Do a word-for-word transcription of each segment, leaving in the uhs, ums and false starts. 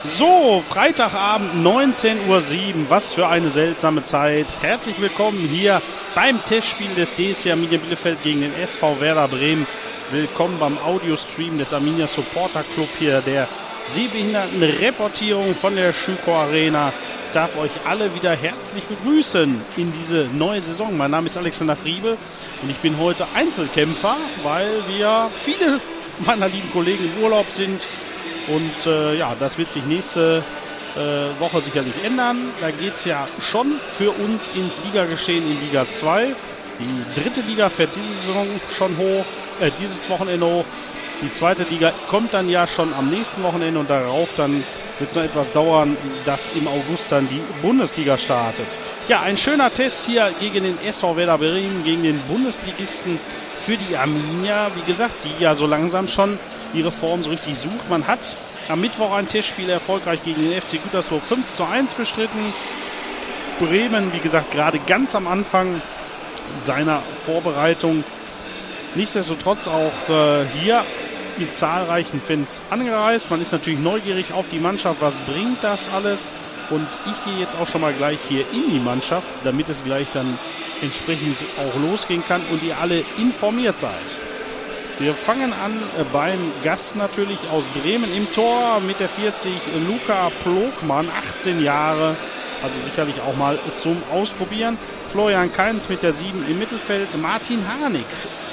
So, Freitagabend neunzehn Uhr sieben, was für eine seltsame Zeit. Herzlich willkommen hier beim Testspiel des D S C Arminia Bielefeld gegen den S V Werder Bremen. Willkommen beim Audiostream des Arminia Supporter Club hier, der Sehbehindertenreportierung von der Schüco Arena. Ich darf euch alle wieder herzlich begrüßen in diese neue Saison. Mein Name ist Alexander Friebe und ich bin heute Einzelkämpfer, weil wir viele meiner lieben Kollegen im Urlaub sind. Und äh, ja, das wird sich nächste äh, Woche sicherlich ändern. Da geht es ja schon für uns ins Ligageschehen in Liga zwei. Die dritte Liga fährt diese Saison schon hoch, äh, dieses Wochenende hoch. Die zweite Liga kommt dann ja schon am nächsten Wochenende und darauf dann wird es noch etwas dauern, dass im August dann die Bundesliga startet. Ja, ein schöner Test hier gegen den S V Werder Bremen, gegen den Bundesligisten für die Arminia, wie gesagt, die ja so langsam schon ihre Form so richtig sucht. Man hat am Mittwoch ein Testspiel erfolgreich gegen den F C Gütersloh fünf zu eins bestritten. Bremen, wie gesagt, gerade ganz am Anfang seiner Vorbereitung. Nichtsdestotrotz auch äh, hier mit zahlreichen Fans angereist. Man ist natürlich neugierig auf die Mannschaft. Was bringt das alles? Und ich gehe jetzt auch schon mal gleich hier in die Mannschaft, damit es gleich dann entsprechend auch losgehen kann und ihr alle informiert seid. Wir fangen an äh, beim Gast natürlich aus Bremen im Tor mit der vierzig, Luca Plogmann, achtzehn Jahre, also sicherlich auch mal zum Ausprobieren. Florian Kainz mit der sieben im Mittelfeld, Martin Harnik,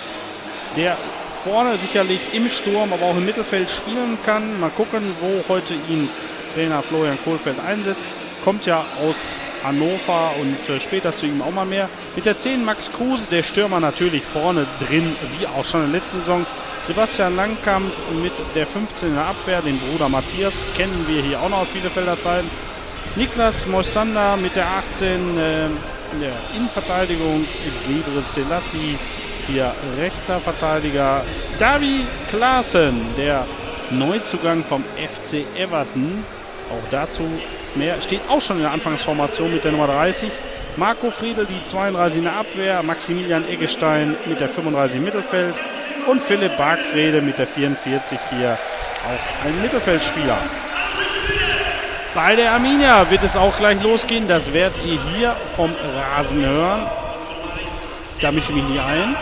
der vorne sicherlich im Sturm, aber auch im Mittelfeld spielen kann. Mal gucken, wo heute ihn Trainer Florian Kohlfeld einsetzt. Kommt ja aus Hannover und äh, später zu ihm auch mal mehr. Mit der zehn Max Kruse, der Stürmer natürlich vorne drin, wie auch schon in der letzten Saison. Sebastian Langkamp mit der fünfzehn in der Abwehr, den Bruder Matthias, kennen wir hier auch noch aus Bielefelder Zeiten. Niklas Moisander mit der achtzehn äh, in der Innenverteidigung, Gebre Selassie, hier rechter Verteidiger. Davy Klaassen, der Neuzugang vom F C Everton. Auch dazu mehr, steht auch schon in der Anfangsformation mit der Nummer dreißig. Marco Friedl, die zweiunddreißig in der Abwehr. Maximilian Eggestein mit der fünfunddreißig im Mittelfeld. Und Philipp Bargfrede mit der vierundvierzig hier auch ein Mittelfeldspieler. Bei der Arminia wird es auch gleich losgehen. Das werdet ihr hier vom Rasen hören. Da mische ich mich nicht ein.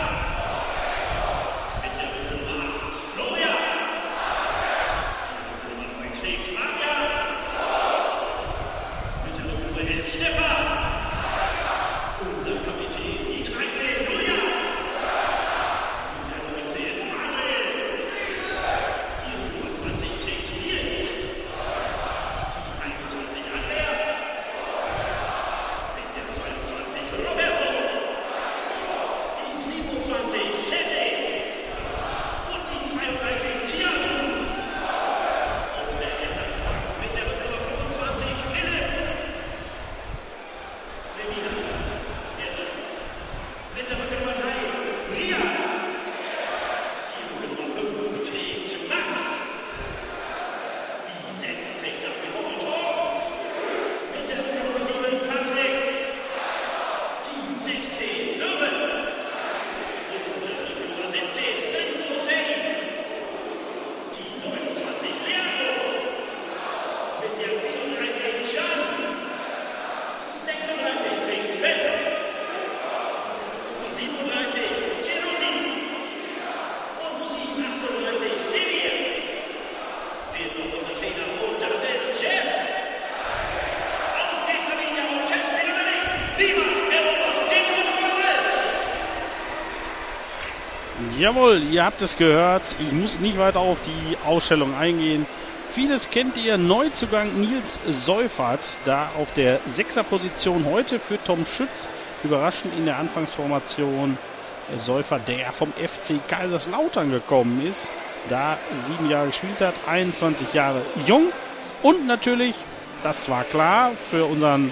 Jawohl, ihr habt es gehört. Ich muss nicht weiter auf die Ausstellung eingehen. Vieles kennt ihr. Neuzugang Nils Seufert, da auf der Sechserposition heute für Tom Schütz. Überraschend in der Anfangsformation Seufert, der vom F C Kaiserslautern gekommen ist. Da sieben Jahre gespielt hat, einundzwanzig Jahre jung. Und natürlich, das war klar, für unseren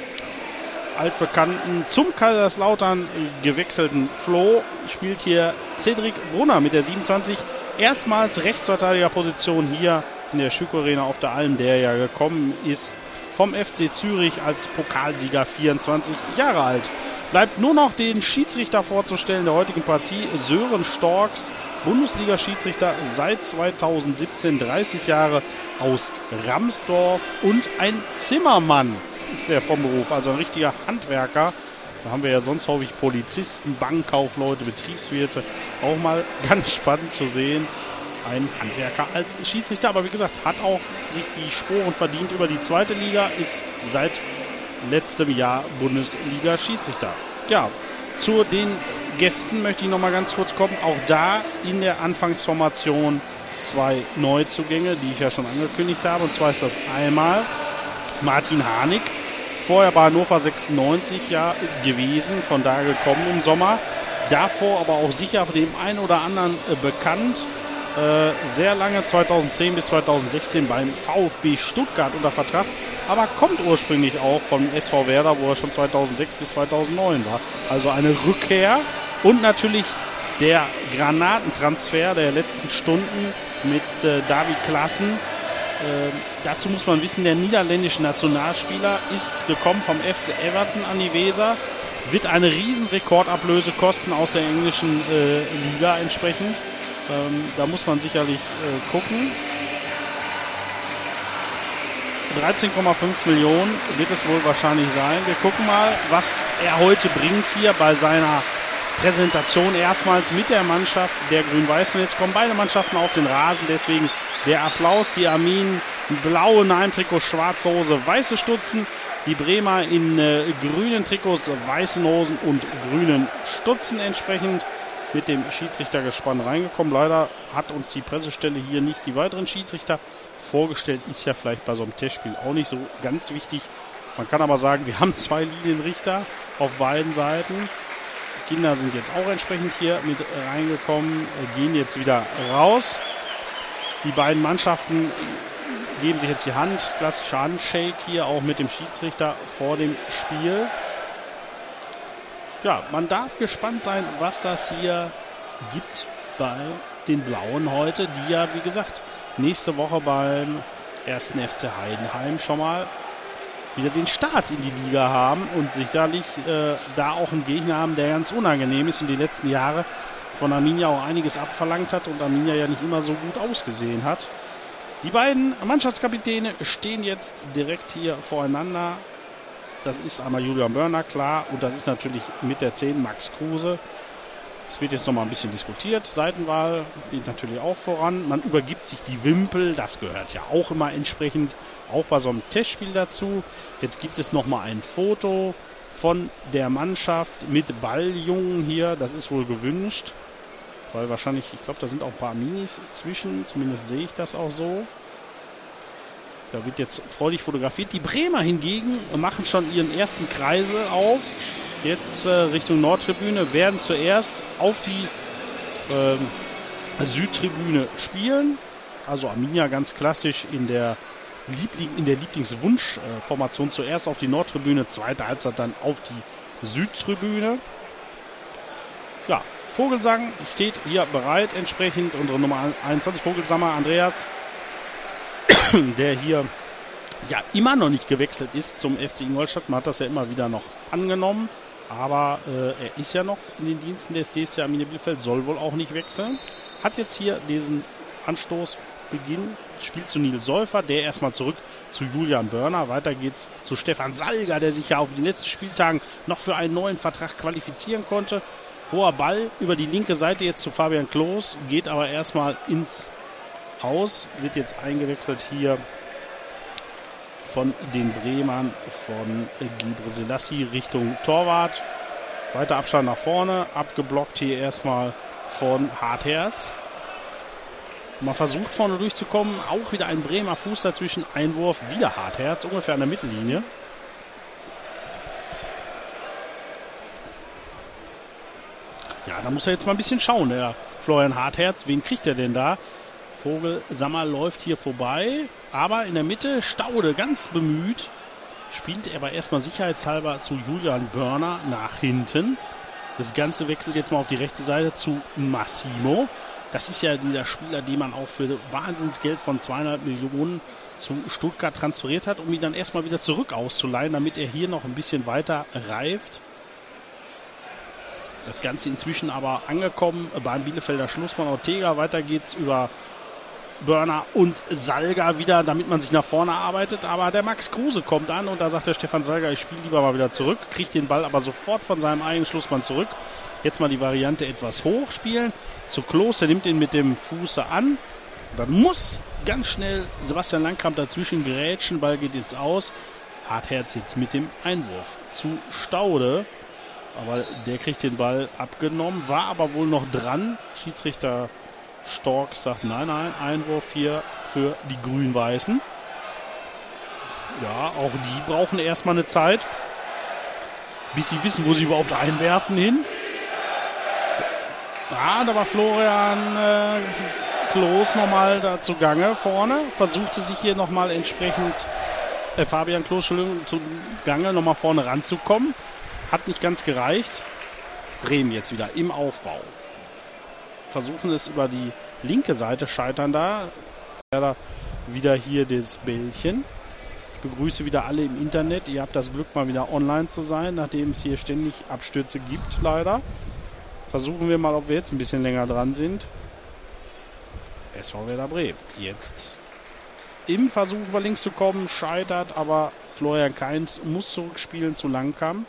altbekannten, zum Kaiserslautern gewechselten Flo spielt hier Cedric Brunner mit der siebenundzwanzig. Erstmals Rechtsverteidigerposition hier in der Schüco Arena auf der Alm, der ja gekommen ist vom F C Zürich als Pokalsieger, vierundzwanzig Jahre alt. Bleibt nur noch den Schiedsrichter vorzustellen der heutigen Partie, Sören Storks, Bundesliga-Schiedsrichter seit zweitausendsiebzehn, dreißig Jahre aus Ramsdorf und ein Zimmermann ist er vom Beruf, also ein richtiger Handwerker. Da haben wir ja sonst häufig Polizisten, Bankkaufleute, Betriebswirte. Auch mal ganz spannend zu sehen. Ein Handwerker als Schiedsrichter, aber wie gesagt, hat auch sich die Sporen verdient über die zweite Liga, ist seit letztem Jahr Bundesliga-Schiedsrichter. Ja, zu den Gästen möchte ich noch mal ganz kurz kommen. Auch da in der Anfangsformation zwei Neuzugänge, die ich ja schon angekündigt habe. Und zwar ist das einmal Martin Harnik, vorher bei Hannover sechsundneunzig ja gewesen, von da gekommen im Sommer. Davor aber auch sicher dem einen oder anderen äh, bekannt. Äh, sehr lange, zweitausendzehn bis zweitausendsechzehn beim VfB Stuttgart unter Vertrag, aber kommt ursprünglich auch vom S V Werder, wo er schon zweitausendsechs bis zweitausendneun war. Also eine Rückkehr und natürlich der Granatentransfer der letzten Stunden mit äh, David Klaassen. Äh, dazu muss man wissen, der niederländische Nationalspieler ist gekommen vom F C Everton an die Weser, wird eine riesen Rekordablöse kosten aus der englischen äh, Liga entsprechend. Ähm, da muss man sicherlich äh, gucken. dreizehn Komma fünf Millionen wird es wohl wahrscheinlich sein. Wir gucken mal, was er heute bringt hier bei seiner Präsentation. Erstmals mit der Mannschaft der Grün-Weißen. Jetzt kommen beide Mannschaften auf den Rasen. Deswegen der Applaus. Die Armin, blaue Nein-Trikot, schwarze Hose, weiße Stutzen. Die Bremer in äh, grünen Trikots, weißen Hosen und grünen Stutzen entsprechend. Mit dem Schiedsrichtergespann reingekommen. Leider hat uns die Pressestelle hier nicht die weiteren Schiedsrichter vorgestellt. Ist ja vielleicht bei so einem Testspiel auch nicht so ganz wichtig. Man kann aber sagen, wir haben zwei Linienrichter auf beiden Seiten. Die Kinder sind jetzt auch entsprechend hier mit reingekommen, gehen jetzt wieder raus. Die beiden Mannschaften geben sich jetzt die Hand, das klassische Handshake hier auch mit dem Schiedsrichter vor dem Spiel. Ja, man darf gespannt sein, was das hier gibt bei den Blauen heute, die ja, wie gesagt, nächste Woche beim ersten F C Heidenheim schon mal wieder den Start in die Liga haben und sicherlich äh, da auch einen Gegner haben, der ganz unangenehm ist und die letzten Jahre von Arminia auch einiges abverlangt hat und Arminia ja nicht immer so gut ausgesehen hat. Die beiden Mannschaftskapitäne stehen jetzt direkt hier voreinander. Das ist einmal Julian Börner, klar, und das ist natürlich mit der zehn Max Kruse. Es wird jetzt noch mal ein bisschen diskutiert. Seitenwahl geht natürlich auch voran. Man übergibt sich die Wimpel, das gehört ja auch immer entsprechend auch bei so einem Testspiel dazu. Jetzt gibt es noch mal ein Foto von der Mannschaft mit Balljungen hier. Das ist wohl gewünscht, weil wahrscheinlich, ich glaube, da sind auch ein paar Minis zwischen. Zumindest sehe ich das auch so. Da wird jetzt freudig fotografiert. Die Bremer hingegen machen schon ihren ersten Kreisel auf. Jetzt äh, Richtung Nordtribüne, werden zuerst auf die äh, Südtribüne spielen. Also Arminia ganz klassisch in der, Liebling, in der Lieblingswunschformation. Äh, zuerst auf die Nordtribüne, zweite Halbzeit dann auf die Südtribüne. Ja, Vogelsang steht hier bereit entsprechend. Unsere Nummer einundzwanzig, Vogelsammer Andreas, der hier ja immer noch nicht gewechselt ist zum F C Ingolstadt. Man hat das ja immer wieder noch angenommen, aber äh, er ist ja noch in den Diensten des D S C Arminia Bielefeld, soll wohl auch nicht wechseln. Hat jetzt hier diesen Anstoßbeginn, spielt zu Nils Säufer, der erstmal zurück zu Julian Börner. Weiter geht's zu Stefan Salger, der sich ja auf den letzten Spieltagen noch für einen neuen Vertrag qualifizieren konnte. Hoher Ball über die linke Seite jetzt zu Fabian Klos, geht aber erstmal ins Haus, wird jetzt eingewechselt hier von den Bremern von Gebre Selassie Richtung Torwart. Weiter Abstand nach vorne, abgeblockt hier erstmal von Hartherz. Man versucht vorne durchzukommen, auch wieder ein Bremer Fuß dazwischen, Einwurf, wieder Hartherz, ungefähr an der Mittellinie. Ja, da muss er jetzt mal ein bisschen schauen, der Florian Hartherz. Wen kriegt er denn da? Vogelsammer läuft hier vorbei, aber in der Mitte Staude ganz bemüht. Spielt er aber erstmal sicherheitshalber zu Julian Börner nach hinten. Das Ganze wechselt jetzt mal auf die rechte Seite zu Massimo. Das ist ja dieser Spieler, den man auch für Wahnsinnsgeld von zweieinhalb Millionen zu Stuttgart transferiert hat, um ihn dann erstmal wieder zurück auszuleihen, damit er hier noch ein bisschen weiter reift. Das Ganze inzwischen aber angekommen beim Bielefelder Schlussmann Ortega. Weiter geht's über Börner und Salga wieder, damit man sich nach vorne arbeitet. Aber der Max Kruse kommt an und da sagt der Stefan Salga, ich spiele lieber mal wieder zurück. Kriegt den Ball aber sofort von seinem eigenen Schlussmann zurück. Jetzt mal die Variante etwas hoch spielen. Zu Klos, der nimmt ihn mit dem Fuße an. Dann muss ganz schnell Sebastian Langkamp dazwischen gerätschen. Ball geht jetzt aus. Hartherz jetzt mit dem Einwurf zu Staude. Aber der kriegt den Ball abgenommen, war aber wohl noch dran. Schiedsrichter Stork sagt, nein, nein, Einwurf hier für die Grün-Weißen. Ja, auch die brauchen erstmal eine Zeit, bis sie wissen, wo sie überhaupt einwerfen hin. Ja, da war Florian äh, Klos nochmal da zugange vorne. Versuchte sich hier nochmal entsprechend, äh, Fabian Klos, Entschuldigung, zugange nochmal vorne ranzukommen. Hat nicht ganz gereicht. Bremen jetzt wieder im Aufbau. Versuchen es über die linke Seite, scheitern da. Wieder hier das Bällchen. Ich begrüße wieder alle im Internet. Ihr habt das Glück, mal wieder online zu sein, nachdem es hier ständig Abstürze gibt, leider. Versuchen wir mal, ob wir jetzt ein bisschen länger dran sind. S V Werder Bremen. Jetzt im Versuch über links zu kommen, scheitert, aber Florian Kainz muss zurückspielen zu Langkamp.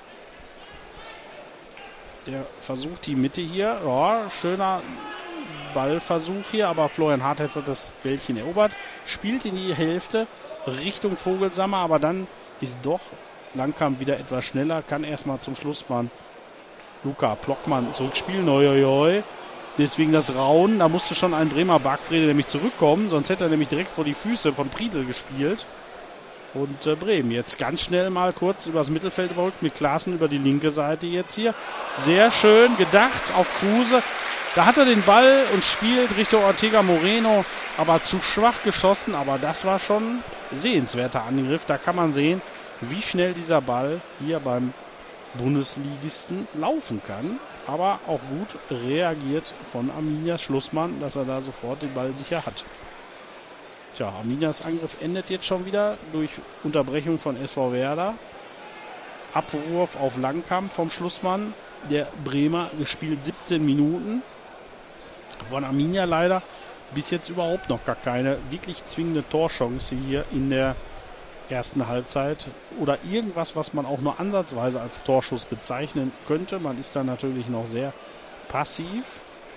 Der versucht die Mitte hier. Ja, schöner Ballversuch hier, aber Florian Hartherz hat das Bällchen erobert. Spielt in die Hälfte Richtung Vogelsammer, aber dann ist doch Langkamp wieder etwas schneller. Kann erstmal zum Schlussmann Luca Plockmann zurückspielen. Oi, deswegen das Rauen. Da musste schon ein Bremer Bargfrede nämlich zurückkommen, sonst hätte er nämlich direkt vor die Füße von Priedl gespielt. Und äh, Bremen jetzt ganz schnell mal kurz übers Mittelfeld überrückt mit Klaassen über die linke Seite jetzt hier. Sehr schön gedacht auf Kruse. Da hat er den Ball und spielt Richtung Ortega Moreno, aber zu schwach geschossen. Aber das war schon sehenswerter Angriff. Da kann man sehen, wie schnell dieser Ball hier beim Bundesligisten laufen kann. Aber auch gut reagiert von Arminias Schlussmann, dass er da sofort den Ball sicher hat. Tja, Arminias Angriff endet jetzt schon wieder durch Unterbrechung von S V Werder. Abwurf auf Langkamp vom Schlussmann. Der Bremer gespielt siebzehn Minuten. Von Arminia leider bis jetzt überhaupt noch gar keine wirklich zwingende Torchance hier in der ersten Halbzeit. Oder irgendwas, was man auch nur ansatzweise als Torschuss bezeichnen könnte. Man ist da natürlich noch sehr passiv.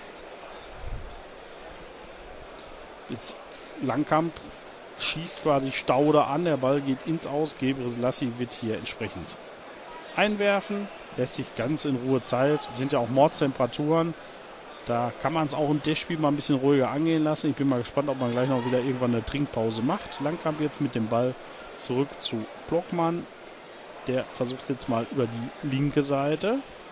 Jetzt Langkamp schießt quasi Staude an, der Ball geht ins Aus, Gebre Selassie wird hier entsprechend einwerfen, lässt sich ganz in Ruhe Zeit, sind ja auch Mordstemperaturen, da kann man es auch im Testspiel mal ein bisschen ruhiger angehen lassen. Ich bin mal gespannt, ob man gleich noch wieder irgendwann eine Trinkpause macht. Langkamp jetzt mit dem Ball zurück zu Plockmann, der versucht jetzt mal über die linke Seite.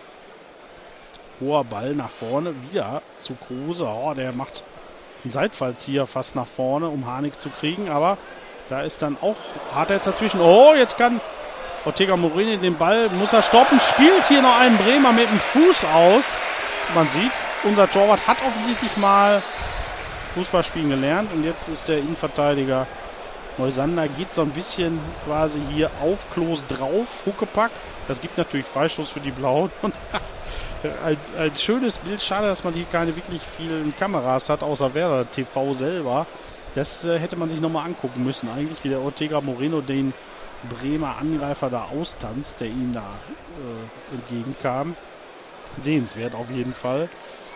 Hoher Ball nach vorne, wieder zu Kruse, oh, der macht Seitfallzieher fast nach vorne, um Harnik zu kriegen, aber da ist dann auch, hat er jetzt dazwischen, oh, jetzt kann Ortega Moreno den Ball, muss er stoppen, spielt hier noch einen Bremer mit dem Fuß aus. Man sieht, unser Torwart hat offensichtlich mal Fußballspielen gelernt und jetzt ist der Innenverteidiger Moisander, geht so ein bisschen quasi hier auf Klos drauf, Huckepack, das gibt natürlich Freistoß für die Blauen und Ein, ein schönes Bild, schade, dass man hier keine wirklich vielen Kameras hat, außer Werder T V selber. Das äh, hätte man sich nochmal angucken müssen. Eigentlich, wie der Ortega Moreno den Bremer Angreifer da austanzt, der ihm da äh, entgegenkam. Sehenswert auf jeden Fall.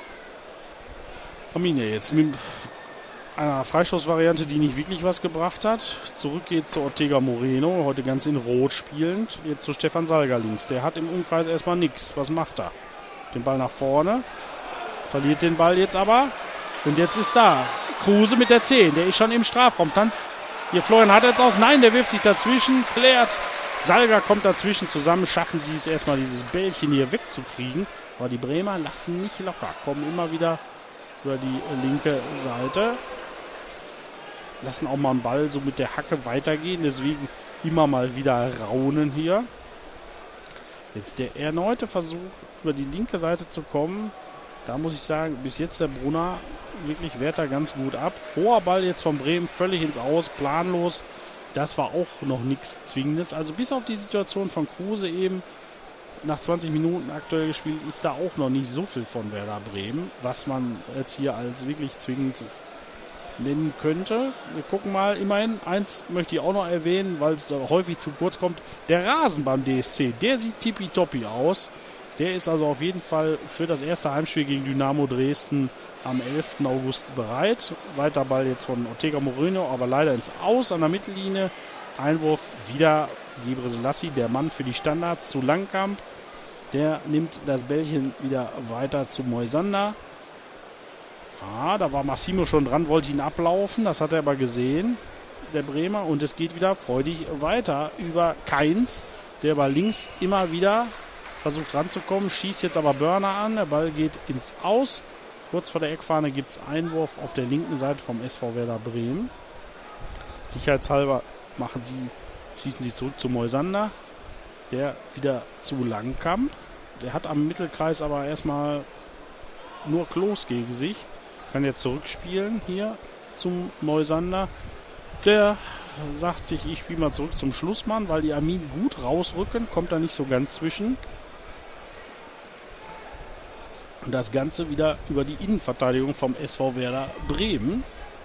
Arminia jetzt mit einer Freistoßvariante, die nicht wirklich was gebracht hat. Zurück geht zu Ortega Moreno, heute ganz in Rot spielend. Jetzt zu Stefan Salga links. Der hat im Umkreis erstmal nichts. Was macht er? Den Ball nach vorne. Verliert den Ball jetzt aber. Und jetzt ist da Kruse mit der zehn. Der ist schon im Strafraum. Tanzt hier Florian Hartherz aus. Nein, der wirft sich dazwischen. Klärt. Salga kommt dazwischen. Zusammen schaffen sie es erstmal, dieses Bällchen hier wegzukriegen. Aber die Bremer lassen nicht locker. Kommen immer wieder über die linke Seite. Lassen auch mal einen Ball so mit der Hacke weitergehen. Deswegen immer mal wieder raunen hier. Jetzt der erneute Versuch, über die linke Seite zu kommen. Da muss ich sagen, bis jetzt der Brunner wirklich wehrt da ganz gut ab. Hoher Ball jetzt von Bremen, völlig ins Aus, planlos. Das war auch noch nichts Zwingendes. Also bis auf die Situation von Kruse eben nach zwanzig Minuten aktuell gespielt, ist da auch noch nicht so viel von Werder Bremen, was man jetzt hier als wirklich zwingend nennen könnte. Wir gucken mal, immerhin, eins möchte ich auch noch erwähnen, weil es häufig zu kurz kommt. Der Rasen beim D S C, der sieht tippitoppi aus. Der ist also auf jeden Fall für das erste Heimspiel gegen Dynamo Dresden am elften August bereit. Weiter Ball jetzt von Ortega Moreno, aber leider ins Aus an der Mittellinie. Einwurf wieder Gebre Selassie, der Mann für die Standards, zu Langkamp. Der nimmt das Bällchen wieder weiter zu Moisander. Ah, da war Massimo schon dran, wollte ihn ablaufen. Das hat er aber gesehen, der Bremer. Und es geht wieder freudig weiter über Kainz, der bei links immer wieder versucht ranzukommen, schießt jetzt aber Börner an. Der Ball geht ins Aus. Kurz vor der Eckfahne gibt es Einwurf auf der linken Seite vom S V Werder Bremen. Sicherheitshalber machen sie, schießen sie zurück zu Moisander. Der wieder zu Langkamp. Der hat am Mittelkreis aber erstmal nur Klos gegen sich. Kann jetzt zurückspielen hier zum Moisander. Der sagt sich, ich spiele mal zurück zum Schlussmann, weil die Armin gut rausrücken. Kommt da nicht so ganz zwischen. Und das Ganze wieder über die Innenverteidigung vom S V Werder Bremen.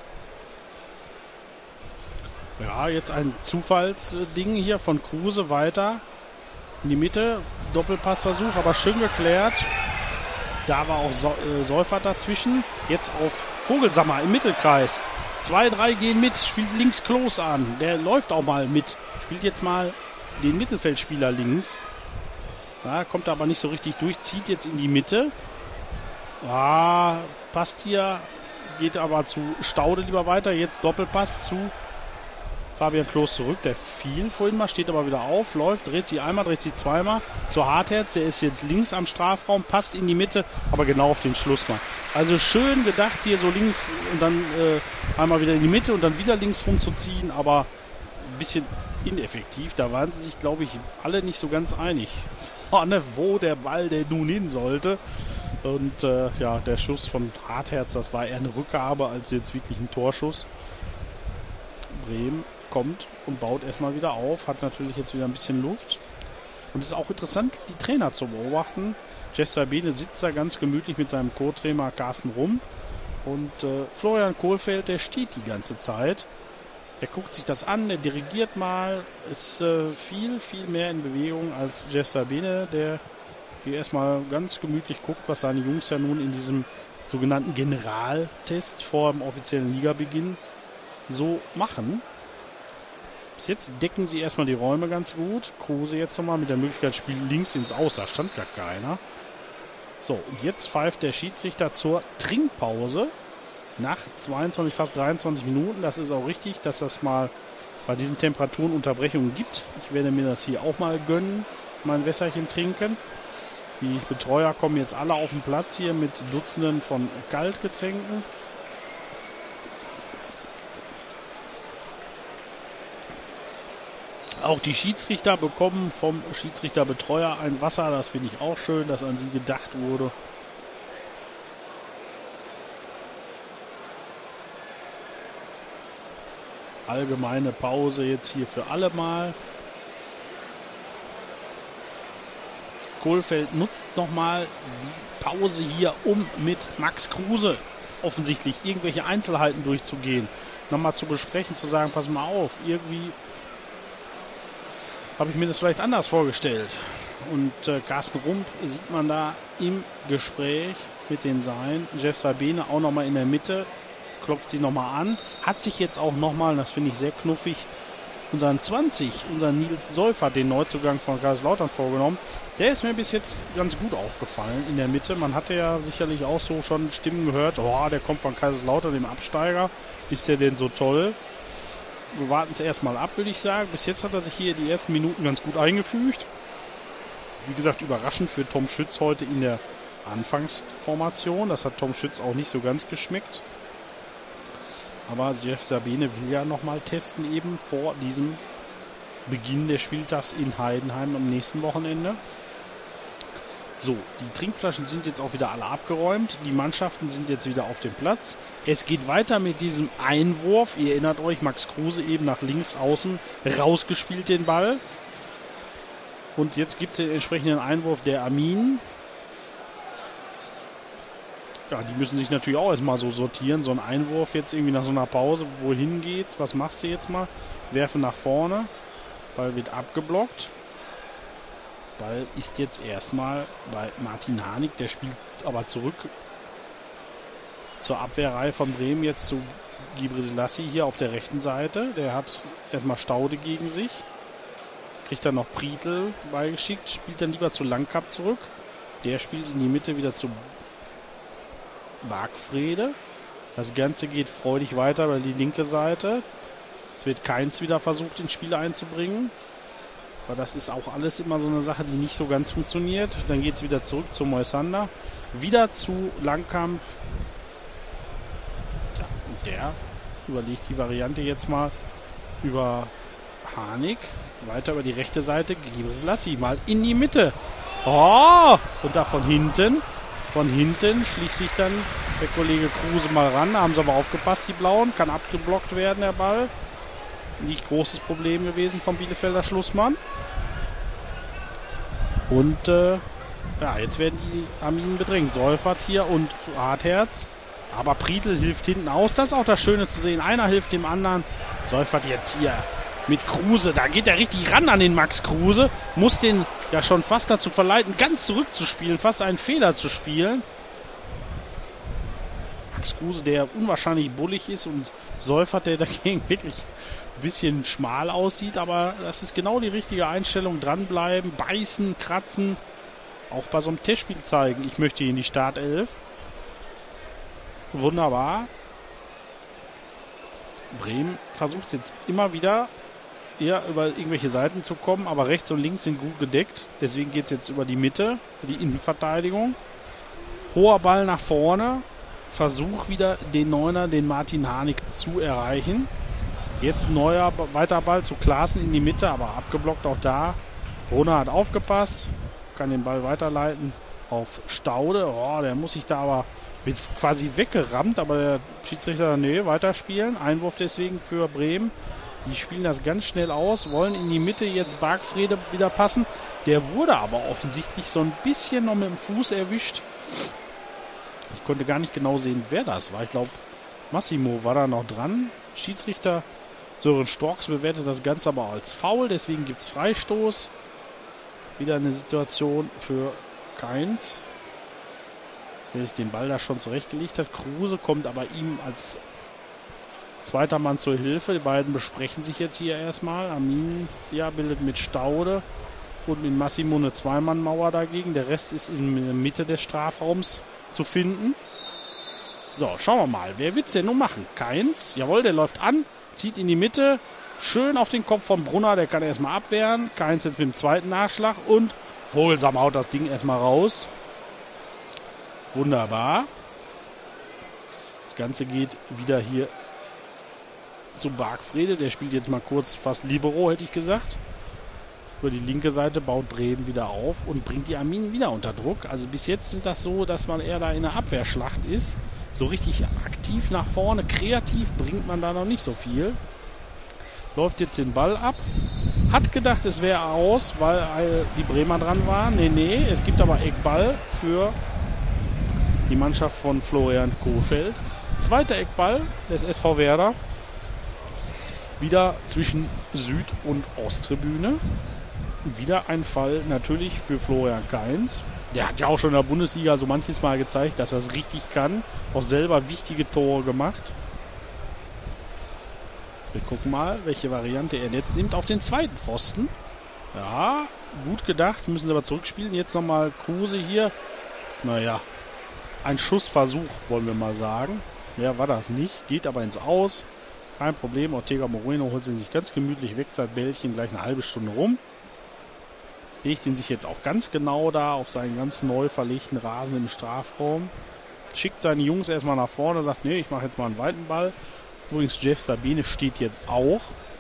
Ja, jetzt ein Zufallsding hier von Kruse weiter in die Mitte. Doppelpassversuch, aber schön geklärt. Da war auch so äh, Seufert dazwischen. Jetzt auf Vogelsammer im Mittelkreis. Zwei, drei gehen mit, spielt links Klos an. Der läuft auch mal mit. Spielt jetzt mal den Mittelfeldspieler links. Ja, kommt aber nicht so richtig durch. Zieht jetzt in die Mitte. Ah, passt hier. Geht aber zu Staude lieber weiter. Jetzt Doppelpass zu Fabian Klos zurück. Der fiel vorhin mal, steht aber wieder auf, läuft, dreht sich einmal, dreht sich zweimal. Zu Hartherz, der ist jetzt links am Strafraum, passt in die Mitte, aber genau auf den Schlussmann. Also schön gedacht, hier so links und dann äh, einmal wieder in die Mitte und dann wieder links rumzuziehen, aber ein bisschen ineffektiv. Da waren sie sich, glaube ich, alle nicht so ganz einig, vorne, wo der Ball denn nun hin sollte. Und äh, ja, der Schuss von Hartherz, das war eher eine Rückgabe als jetzt wirklich ein Torschuss. Bremen kommt und baut erstmal wieder auf, hat natürlich jetzt wieder ein bisschen Luft. Und es ist auch interessant, die Trainer zu beobachten. Jeff Sabine sitzt da ganz gemütlich mit seinem Co-Trainer Carsten rum. Und äh, Florian Kohlfeld, der steht die ganze Zeit. Er guckt sich das an, der dirigiert mal, ist äh, viel, viel mehr in Bewegung als Jeff Sabine, der hier erstmal ganz gemütlich guckt, was seine Jungs ja nun in diesem sogenannten Generaltest vor dem offiziellen Ligabeginn so machen. Bis jetzt decken sie erstmal die Räume ganz gut. Kruse jetzt nochmal mit der Möglichkeit, Spiel links ins Aus. Da stand gar keiner. So, und jetzt pfeift der Schiedsrichter zur Trinkpause nach zweiundzwanzig, fast dreiundzwanzig Minuten. Das ist auch richtig, dass das mal bei diesen Temperaturen Unterbrechungen gibt. Ich werde mir das hier auch mal gönnen, mein Wässerchen trinken. Die Betreuer kommen jetzt alle auf den Platz hier mit Dutzenden von Kaltgetränken. Auch die Schiedsrichter bekommen vom Schiedsrichterbetreuer ein Wasser. Das finde ich auch schön, dass an sie gedacht wurde. Allgemeine Pause jetzt hier für alle mal. Kohlfeld nutzt nochmal die Pause hier, um mit Max Kruse offensichtlich irgendwelche Einzelheiten durchzugehen. Nochmal zu besprechen, zu sagen, pass mal auf, irgendwie habe ich mir das vielleicht anders vorgestellt. Und äh, Carsten Rump sieht man da im Gespräch mit den Seinen. Jeff Sabine auch nochmal in der Mitte, klopft sie nochmal an. Hat sich jetzt auch nochmal, das finde ich sehr knuffig, unseren zwanzig, unseren Nils Seufert, den Neuzugang von Kaiserslautern vorgenommen. Der ist mir bis jetzt ganz gut aufgefallen in der Mitte. Man hatte ja sicherlich auch so schon Stimmen gehört, oh, der kommt von Kaiserslautern, dem Absteiger. Ist der denn so toll? Wir warten es erstmal ab, würde ich sagen. Bis jetzt hat er sich hier die ersten Minuten ganz gut eingefügt. Wie gesagt, überraschend für Tom Schütz heute in der Anfangsformation. Das hat Tom Schütz auch nicht so ganz geschmeckt. Aber Jeff Sabine will ja nochmal testen, eben vor diesem Beginn des Spieltags in Heidenheim am nächsten Wochenende. So, die Trinkflaschen sind jetzt auch wieder alle abgeräumt. Die Mannschaften sind jetzt wieder auf dem Platz. Es geht weiter mit diesem Einwurf. Ihr erinnert euch, Max Kruse eben nach links außen rausgespielt den Ball. Und jetzt gibt es den entsprechenden Einwurf der Arminen. Ja, die müssen sich natürlich auch erstmal so sortieren. So ein Einwurf jetzt irgendwie nach so einer Pause. Wohin geht's? Was machst du jetzt mal? Werfen nach vorne. Ball wird abgeblockt. Ball ist jetzt erstmal bei Martin Harnik. Der spielt aber zurück zur Abwehrreihe von Bremen. Jetzt zu Gebre Selassie hier auf der rechten Seite. Der hat erstmal Staude gegen sich. Kriegt dann noch Prietl beigeschickt. Spielt dann lieber zu Langkamp zurück. Der spielt in die Mitte wieder zu Bargfrede. Das Ganze geht freudig weiter über die linke Seite. Es wird Kainz wieder versucht, ins Spiel einzubringen. Aber das ist auch alles immer so eine Sache, die nicht so ganz funktioniert. Dann geht es wieder zurück zu Moisander. Wieder zu Langkamp. Ja, und der überlegt die Variante jetzt mal über Harnik. Weiter über die rechte Seite. Gebre Selassie mal in die Mitte. Oh! Und da von hinten. Von hinten schlich sich dann der Kollege Kruse mal ran. Da haben sie aber aufgepasst, die Blauen. Kann abgeblockt werden, der Ball. Nicht großes Problem gewesen vom Bielefelder Schlussmann. Und äh, ja, jetzt werden die Arminen bedrängt. Seufert hier und Hartherz. Aber Prietl hilft hinten aus. Das ist auch das Schöne zu sehen. Einer hilft dem anderen. Seufert jetzt hier mit Kruse. Da geht er richtig ran an den Max Kruse. Muss den ja schon fast dazu verleiten, ganz zurückzuspielen. Fast einen Fehler zu spielen. Max Kruse, der unwahrscheinlich bullig ist, und Seufert, der dagegen wirklich ein bisschen schmal aussieht. Aber das ist genau die richtige Einstellung. Dranbleiben, beißen, kratzen. Auch bei so einem Testspiel zeigen, ich möchte hier in die Startelf. Wunderbar. Bremen versucht es jetzt immer wieder, eher über irgendwelche Seiten zu kommen, aber rechts und links sind gut gedeckt. Deswegen geht es jetzt über die Mitte, die Innenverteidigung. Hoher Ball nach vorne. Versuch wieder den Neuner, den Martin Harnik, zu erreichen. Jetzt neuer weiter Ball zu Klaassen in die Mitte, aber abgeblockt auch da. Brunner hat aufgepasst, kann den Ball weiterleiten auf Staude. Oh, der muss sich da aber, wird quasi weggerammt, aber der Schiedsrichter, nee, weiterspielen. Einwurf deswegen für Bremen. Die spielen das ganz schnell aus, wollen in die Mitte jetzt Bargfrede wieder passen. Der wurde aber offensichtlich so ein bisschen noch mit dem Fuß erwischt. Ich konnte gar nicht genau sehen, wer das war. Ich glaube, Massimo war da noch dran. Schiedsrichter Sören Storks bewertet das Ganze aber als Foul, deswegen gibt es Freistoß. Wieder eine Situation für Kainz, der sich den Ball da schon zurechtgelegt hat. Kruse kommt aber ihm als zweiter Mann zur Hilfe. Die beiden besprechen sich jetzt hier erstmal. Armin ja, bildet mit Staude und mit Massimo eine Zwei-Mann-Mauer dagegen. Der Rest ist in der Mitte des Strafraums zu finden. So, schauen wir mal. Wer wird es denn nun machen? Kainz. Jawohl, der läuft an, zieht in die Mitte. Schön auf den Kopf von Brunner. Der kann erstmal abwehren. Kainz jetzt mit dem zweiten Nachschlag und Vogelsang haut das Ding erstmal raus. Wunderbar. Das Ganze geht wieder hier zu Bargfrede. Der spielt jetzt mal kurz fast Libero, hätte ich gesagt. Über die linke Seite baut Bremen wieder auf und bringt die Arminen wieder unter Druck. Also bis jetzt sind das so, dass man eher da in einer Abwehrschlacht ist. So richtig aktiv nach vorne, kreativ bringt man da noch nicht so viel. Läuft jetzt den Ball ab. Hat gedacht, es wäre aus, weil die Bremer dran waren. Nee, nee, es gibt aber Eckball für die Mannschaft von Florian Kohfeldt. Zweiter Eckball des S V Werder. Wieder zwischen Süd- und Osttribüne. Wieder ein Fall natürlich für Florian Kainz. Der hat ja auch schon in der Bundesliga so manches Mal gezeigt, dass er es richtig kann. Auch selber wichtige Tore gemacht. Wir gucken mal, welche Variante er jetzt nimmt auf den zweiten Pfosten. Ja, gut gedacht, müssen sie aber zurückspielen. Jetzt nochmal Kruse hier. Naja, ein Schussversuch, wollen wir mal sagen. Mehr war das nicht, geht aber ins Aus. Kein Problem, Ortega Moreno holt sie sich ganz gemütlich weg, seit Bällchen gleich eine halbe Stunde rum. Legt ihn sich jetzt auch ganz genau da auf seinen ganz neu verlegten Rasen im Strafraum. Schickt seine Jungs erstmal nach vorne, sagt, nee, ich mache jetzt mal einen weiten Ball. Übrigens, Jeff Sabine steht jetzt auch.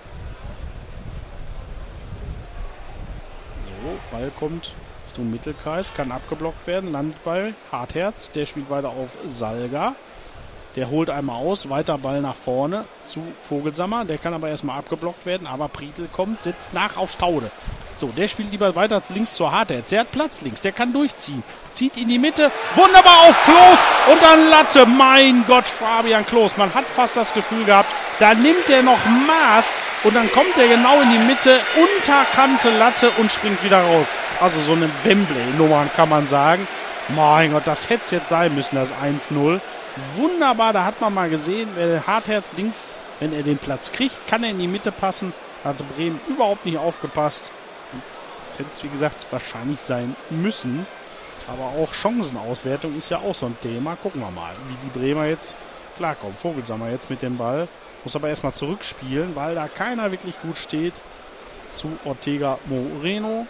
So, Ball kommt Richtung Mittelkreis, kann abgeblockt werden, landet bei Hartherz. Der spielt weiter auf Salga. Der holt einmal aus, weiter Ball nach vorne zu Vogelsammer. Der kann aber erstmal abgeblockt werden, aber Prietl kommt, setzt nach auf Staude. So, der spielt lieber weiter links zur Hartherz. Der hat Platz links, der kann durchziehen. Zieht in die Mitte, wunderbar auf Klos und dann Latte. Mein Gott, Fabian Klos. Man hat fast das Gefühl gehabt, da nimmt er noch Maß und dann kommt er genau in die Mitte, Unterkante Latte und springt wieder raus. Also so eine Wembley-Nummer kann man sagen. Mein Gott, das hätte es jetzt sein müssen, das eins null. Wunderbar, da hat man mal gesehen, wer Hartherz links, wenn er den Platz kriegt, kann er in die Mitte passen. Da hatte Bremen überhaupt nicht aufgepasst. Das hätte es, wie gesagt, wahrscheinlich sein müssen. Aber auch Chancenauswertung ist ja auch so ein Thema. Gucken wir mal, wie die Bremer jetzt klarkommen. Vogelsammer jetzt mit dem Ball. Muss aber erstmal zurückspielen, weil da keiner wirklich gut steht. Zu Ortega Moreno.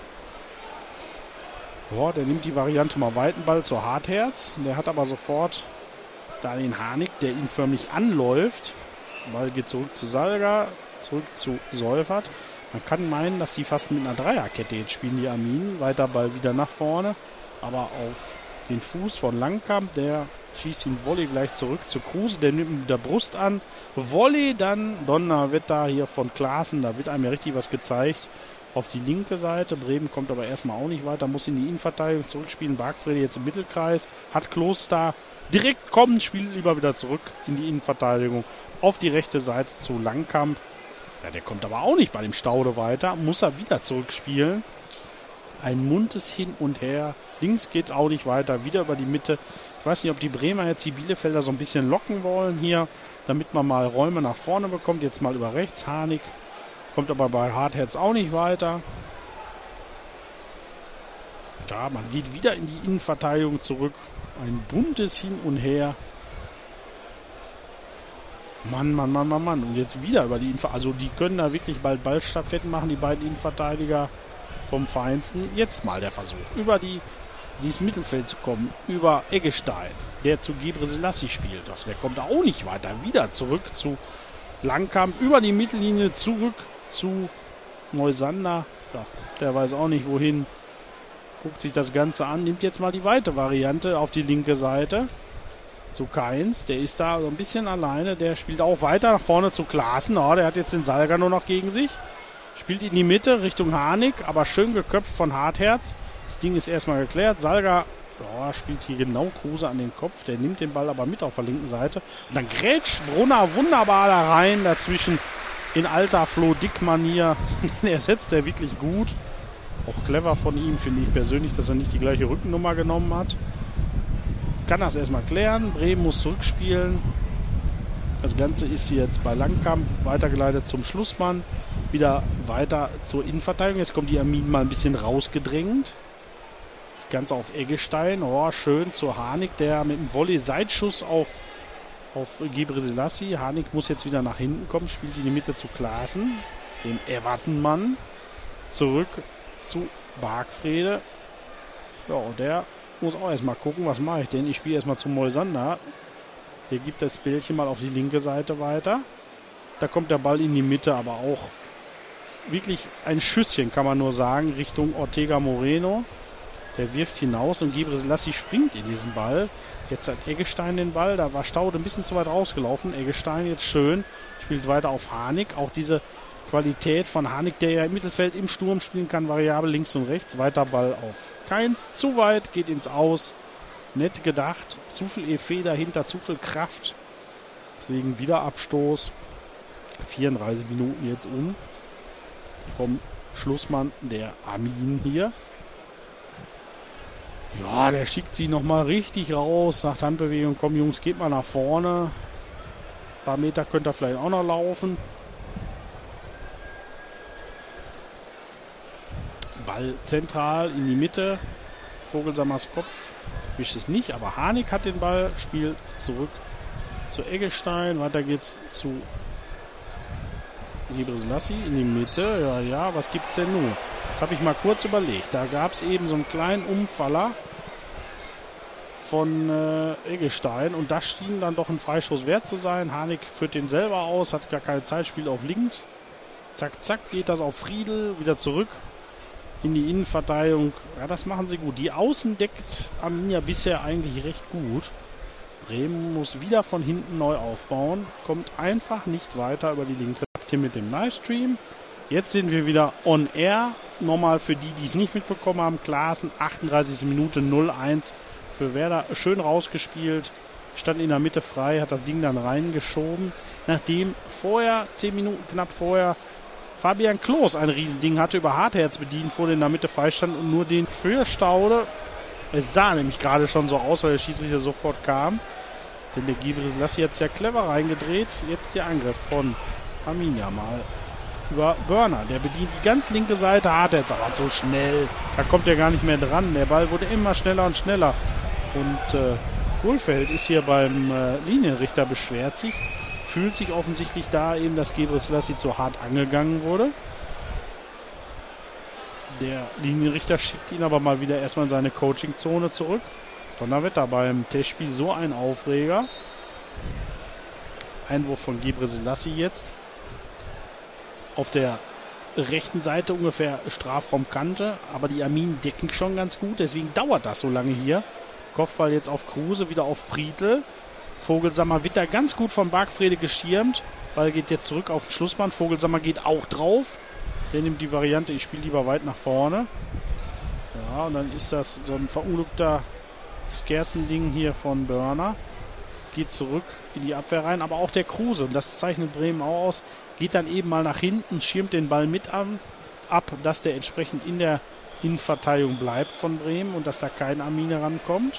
Boah, der nimmt die Variante mal Weitenball zu Hartherz. Der hat aber sofort da den Harnik, der ihn förmlich anläuft. Ball geht zurück zu Salga, zurück zu Seufert. Man kann meinen, dass die fast mit einer Dreierkette jetzt spielen, die Arminen. Weiter Ball wieder nach vorne, aber auf den Fuß von Langkamp. Der schießt ihn Volley gleich zurück zu Kruse. Der nimmt ihn mit der Brust an. Volley dann Donnerwetter hier von Klaassen. Da wird einem ja richtig was gezeigt. Auf die linke Seite. Bremen kommt aber erstmal auch nicht weiter. Muss in die Innenverteidigung zurückspielen. Bargfrede jetzt im Mittelkreis. Hat Klos da direkt kommen. Spielt lieber wieder zurück in die Innenverteidigung. Auf die rechte Seite zu Langkamp. Ja, der kommt aber auch nicht bei dem Staude weiter. Muss er wieder zurückspielen. Ein muntes Hin und Her. Links geht es auch nicht weiter. Wieder über die Mitte. Ich weiß nicht, ob die Bremer jetzt die Bielefelder so ein bisschen locken wollen hier, damit man mal Räume nach vorne bekommt. Jetzt mal über rechts. Harnik kommt aber bei Hartherz auch nicht weiter. Ja, man geht wieder in die Innenverteidigung zurück. Ein buntes Hin und Her. Mann, Mann, Mann, Mann, Mann. Und jetzt wieder über die Innenverteidigung. Also die können da wirklich bald Ballstaffetten machen, die beiden Innenverteidiger vom Feinsten. Jetzt mal der Versuch, über die, dieses Mittelfeld zu kommen. Über Eggestein, der zu Gebre Selassie spielt. Ach, der kommt da auch nicht weiter. Wieder zurück zu Langkamp. Über die Mittellinie zurück zu Moisander. Ja, der weiß auch nicht wohin. Guckt sich das Ganze an. Nimmt jetzt mal die weite Variante auf die linke Seite. Zu Kainz. Der ist da so ein bisschen alleine. Der spielt auch weiter nach vorne zu Klaassen. Oh, der hat jetzt den Salga nur noch gegen sich. Spielt in die Mitte Richtung Harnik. Aber schön geköpft von Hartherz. Das Ding ist erstmal geklärt. Salga oh, spielt hier genau Kruse an den Kopf. Der nimmt den Ball aber mit auf der linken Seite. Und dann grätscht Brunner wunderbar da rein. Dazwischen in alter Flo-Dick-Manier. Er setzt er wirklich gut. Auch clever von ihm, finde ich persönlich, dass er nicht die gleiche Rückennummer genommen hat. Kann das erstmal klären. Bremen muss zurückspielen. Das Ganze ist jetzt bei Langkamp weitergeleitet zum Schlussmann. Wieder weiter zur Innenverteidigung. Jetzt kommt die Armin mal ein bisschen rausgedrängt. Das Ganze auf Eggestein. Oh, schön zu Harnik, der mit dem Volley-Seitschuss auf auf Gebre Selassie. Harnik muss jetzt wieder nach hinten kommen, spielt in die Mitte zu Klaassen, dem Everton-Mann. Zurück zu Bargfrede. Ja, und der muss auch erstmal gucken, was mache ich denn? Ich spiele erstmal zu Moisander. Der gibt das Bällchen mal auf die linke Seite weiter. Da kommt der Ball in die Mitte, aber auch wirklich ein Schüsschen, kann man nur sagen, Richtung Ortega Moreno. Der wirft hinaus und Gebre Selassie springt in diesen Ball. Jetzt hat Eggestein den Ball, da war Staude ein bisschen zu weit rausgelaufen. Eggestein jetzt schön, spielt weiter auf Harnik. Auch diese Qualität von Harnik, der ja im Mittelfeld im Sturm spielen kann, variabel links und rechts. Weiter Ball auf Kainz, zu weit, geht ins Aus. Nett gedacht, zu viel Effet dahinter, zu viel Kraft. Deswegen wieder Abstoß. vierunddreißig Minuten jetzt um. Vom Schlussmann der Armin hier. Ja, der schickt sie nochmal richtig raus. Nach Handbewegung, komm Jungs, geht mal nach vorne. Ein paar Meter könnt ihr vielleicht auch noch laufen. Ball zentral in die Mitte. Vogelsammers Kopf wischt es nicht, aber Harnik hat den Ball, spielt zurück zu Eggestein. Weiter geht's zu Gebre Selassie in die Mitte. Ja, ja, was gibt's denn nun? Das habe ich mal kurz überlegt. Da gab es eben so einen kleinen Umfaller von äh, Eggestein und das schien dann doch ein Freistoß wert zu sein. Harnik führt den selber aus, hat gar keine Zeit, spielt auf links. Zack, zack, geht das auf Friedel, wieder zurück in die Innenverteidigung. Ja, das machen sie gut. Die Außen deckt Arminia bisher eigentlich recht gut. Bremen muss wieder von hinten neu aufbauen, kommt einfach nicht weiter über die linke Seite mit dem Livestream. Jetzt sind wir wieder on air. Nochmal für die, die es nicht mitbekommen haben. Klaassen, achtunddreißigste Minute, null eins für Werder. Schön rausgespielt. Stand in der Mitte frei, hat das Ding dann reingeschoben. Nachdem vorher, zehn Minuten knapp vorher, Fabian Klos ein Riesending hatte, über Hartherz bedient, vor in der Mitte freistand und nur den für Staude. Es sah nämlich gerade schon so aus, weil der Schiedsrichter sofort kam. Denn der Gebre Selassie hat es ja clever reingedreht. Jetzt der Angriff von Arminia mal über Börner. Der bedient die ganz linke Seite, Hartherz aber so schnell. Da kommt er gar nicht mehr dran. Der Ball wurde immer schneller und schneller. Und äh, Kohlfeld ist hier beim äh, Linienrichter, beschwert sich. Fühlt sich offensichtlich da eben, dass Gebre Selassie zu hart angegangen wurde. Der Linienrichter schickt ihn aber mal wieder erstmal in seine Coachingzone zurück. Donnerwetter beim Testspiel so ein Aufreger. Einwurf von Gebre Selassie jetzt. Auf der rechten Seite ungefähr Strafraumkante. Aber die Arminen decken schon ganz gut. Deswegen dauert das so lange hier. Kopfball jetzt auf Kruse, wieder auf Prietl. Vogelsammer wird da ganz gut von Bargfrede geschirmt. Ball geht jetzt zurück auf den Schlussmann. Vogelsammer geht auch drauf. Der nimmt die Variante, ich spiele lieber weit nach vorne. Ja, und dann ist das so ein verunglückter Skerzending hier von Börner. Geht zurück in die Abwehr rein. Aber auch der Kruse, und das zeichnet Bremen auch aus, geht dann eben mal nach hinten, schirmt den Ball mit an, ab, dass der entsprechend in der Innenverteidigung bleibt von Bremen und dass da kein Arminia rankommt.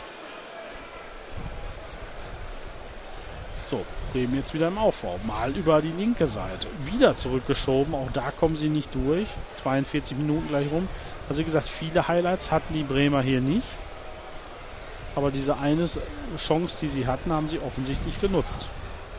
So, Bremen jetzt wieder im Aufbau. Mal über die linke Seite. Wieder zurückgeschoben. Auch da kommen sie nicht durch. zweiundvierzig Minuten gleich rum. Also wie gesagt, viele Highlights hatten die Bremer hier nicht. Aber diese eine Chance, die sie hatten, haben sie offensichtlich genutzt.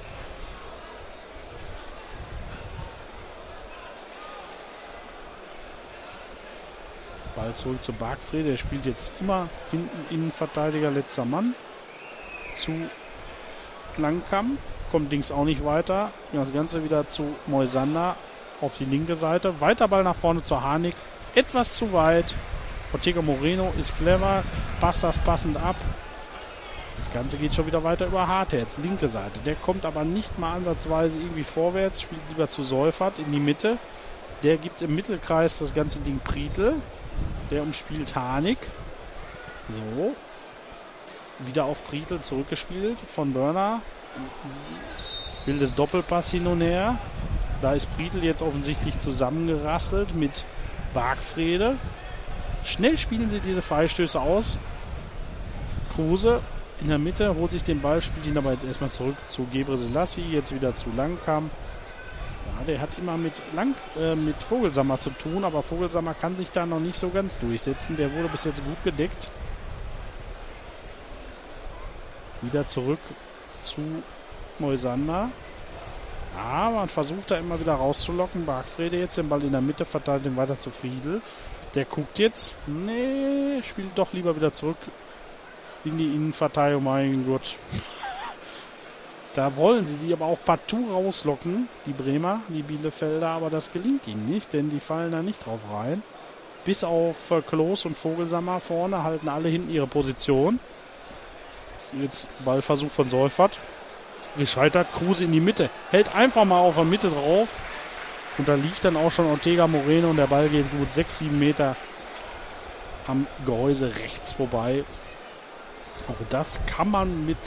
Ball zurück zu Bargfrede. Der spielt jetzt immer hinten Innenverteidiger, letzter Mann. Zu Langkamp. Kommt links auch nicht weiter. Das Ganze wieder zu Moisander auf die linke Seite. Weiter Ball nach vorne zu Harnik. Etwas zu weit. Ortega Moreno ist clever. Passt das passend ab. Das Ganze geht schon wieder weiter über Hartherz. Linke Seite. Der kommt aber nicht mal ansatzweise irgendwie vorwärts. Spielt lieber zu Seufert in die Mitte. Der gibt im Mittelkreis das ganze Ding Prietl. Der umspielt Harnik. So. Wieder auf Prietl zurückgespielt von Börner. Wildes Doppelpass hin und her. Da ist Prietl jetzt offensichtlich zusammengerasselt mit Bargfrede. Schnell spielen sie diese Freistöße aus. Kruse in der Mitte holt sich den Ball, spielt ihn aber jetzt erstmal zurück zu Gebre Selassie. Jetzt wieder zu Langkamp. Ja, der hat immer mit, Lang, äh, mit Vogelsammer zu tun, aber Vogelsammer kann sich da noch nicht so ganz durchsetzen. Der wurde bis jetzt gut gedeckt. Wieder zurück zu Moisander. Ja, man versucht da immer wieder rauszulocken. Bargfrede jetzt den Ball in der Mitte, verteilt den weiter zu Friedl. Der guckt jetzt. Nee, spielt doch lieber wieder zurück in die Innenverteidigung. Mein Gott. Da wollen sie sie aber auch partout rauslocken, die Bremer, die Bielefelder, aber das gelingt ihnen nicht, denn die fallen da nicht drauf rein. Bis auf äh, Klos und Vogelsammer vorne halten alle hinten ihre Position. Jetzt Ballversuch von Seufert. Gescheitert, Kruse in die Mitte. Hält einfach mal auf der Mitte drauf. Und da liegt dann auch schon Ortega Moreno und der Ball geht gut sechs, sieben Meter am Gehäuse rechts vorbei. Auch das kann man mit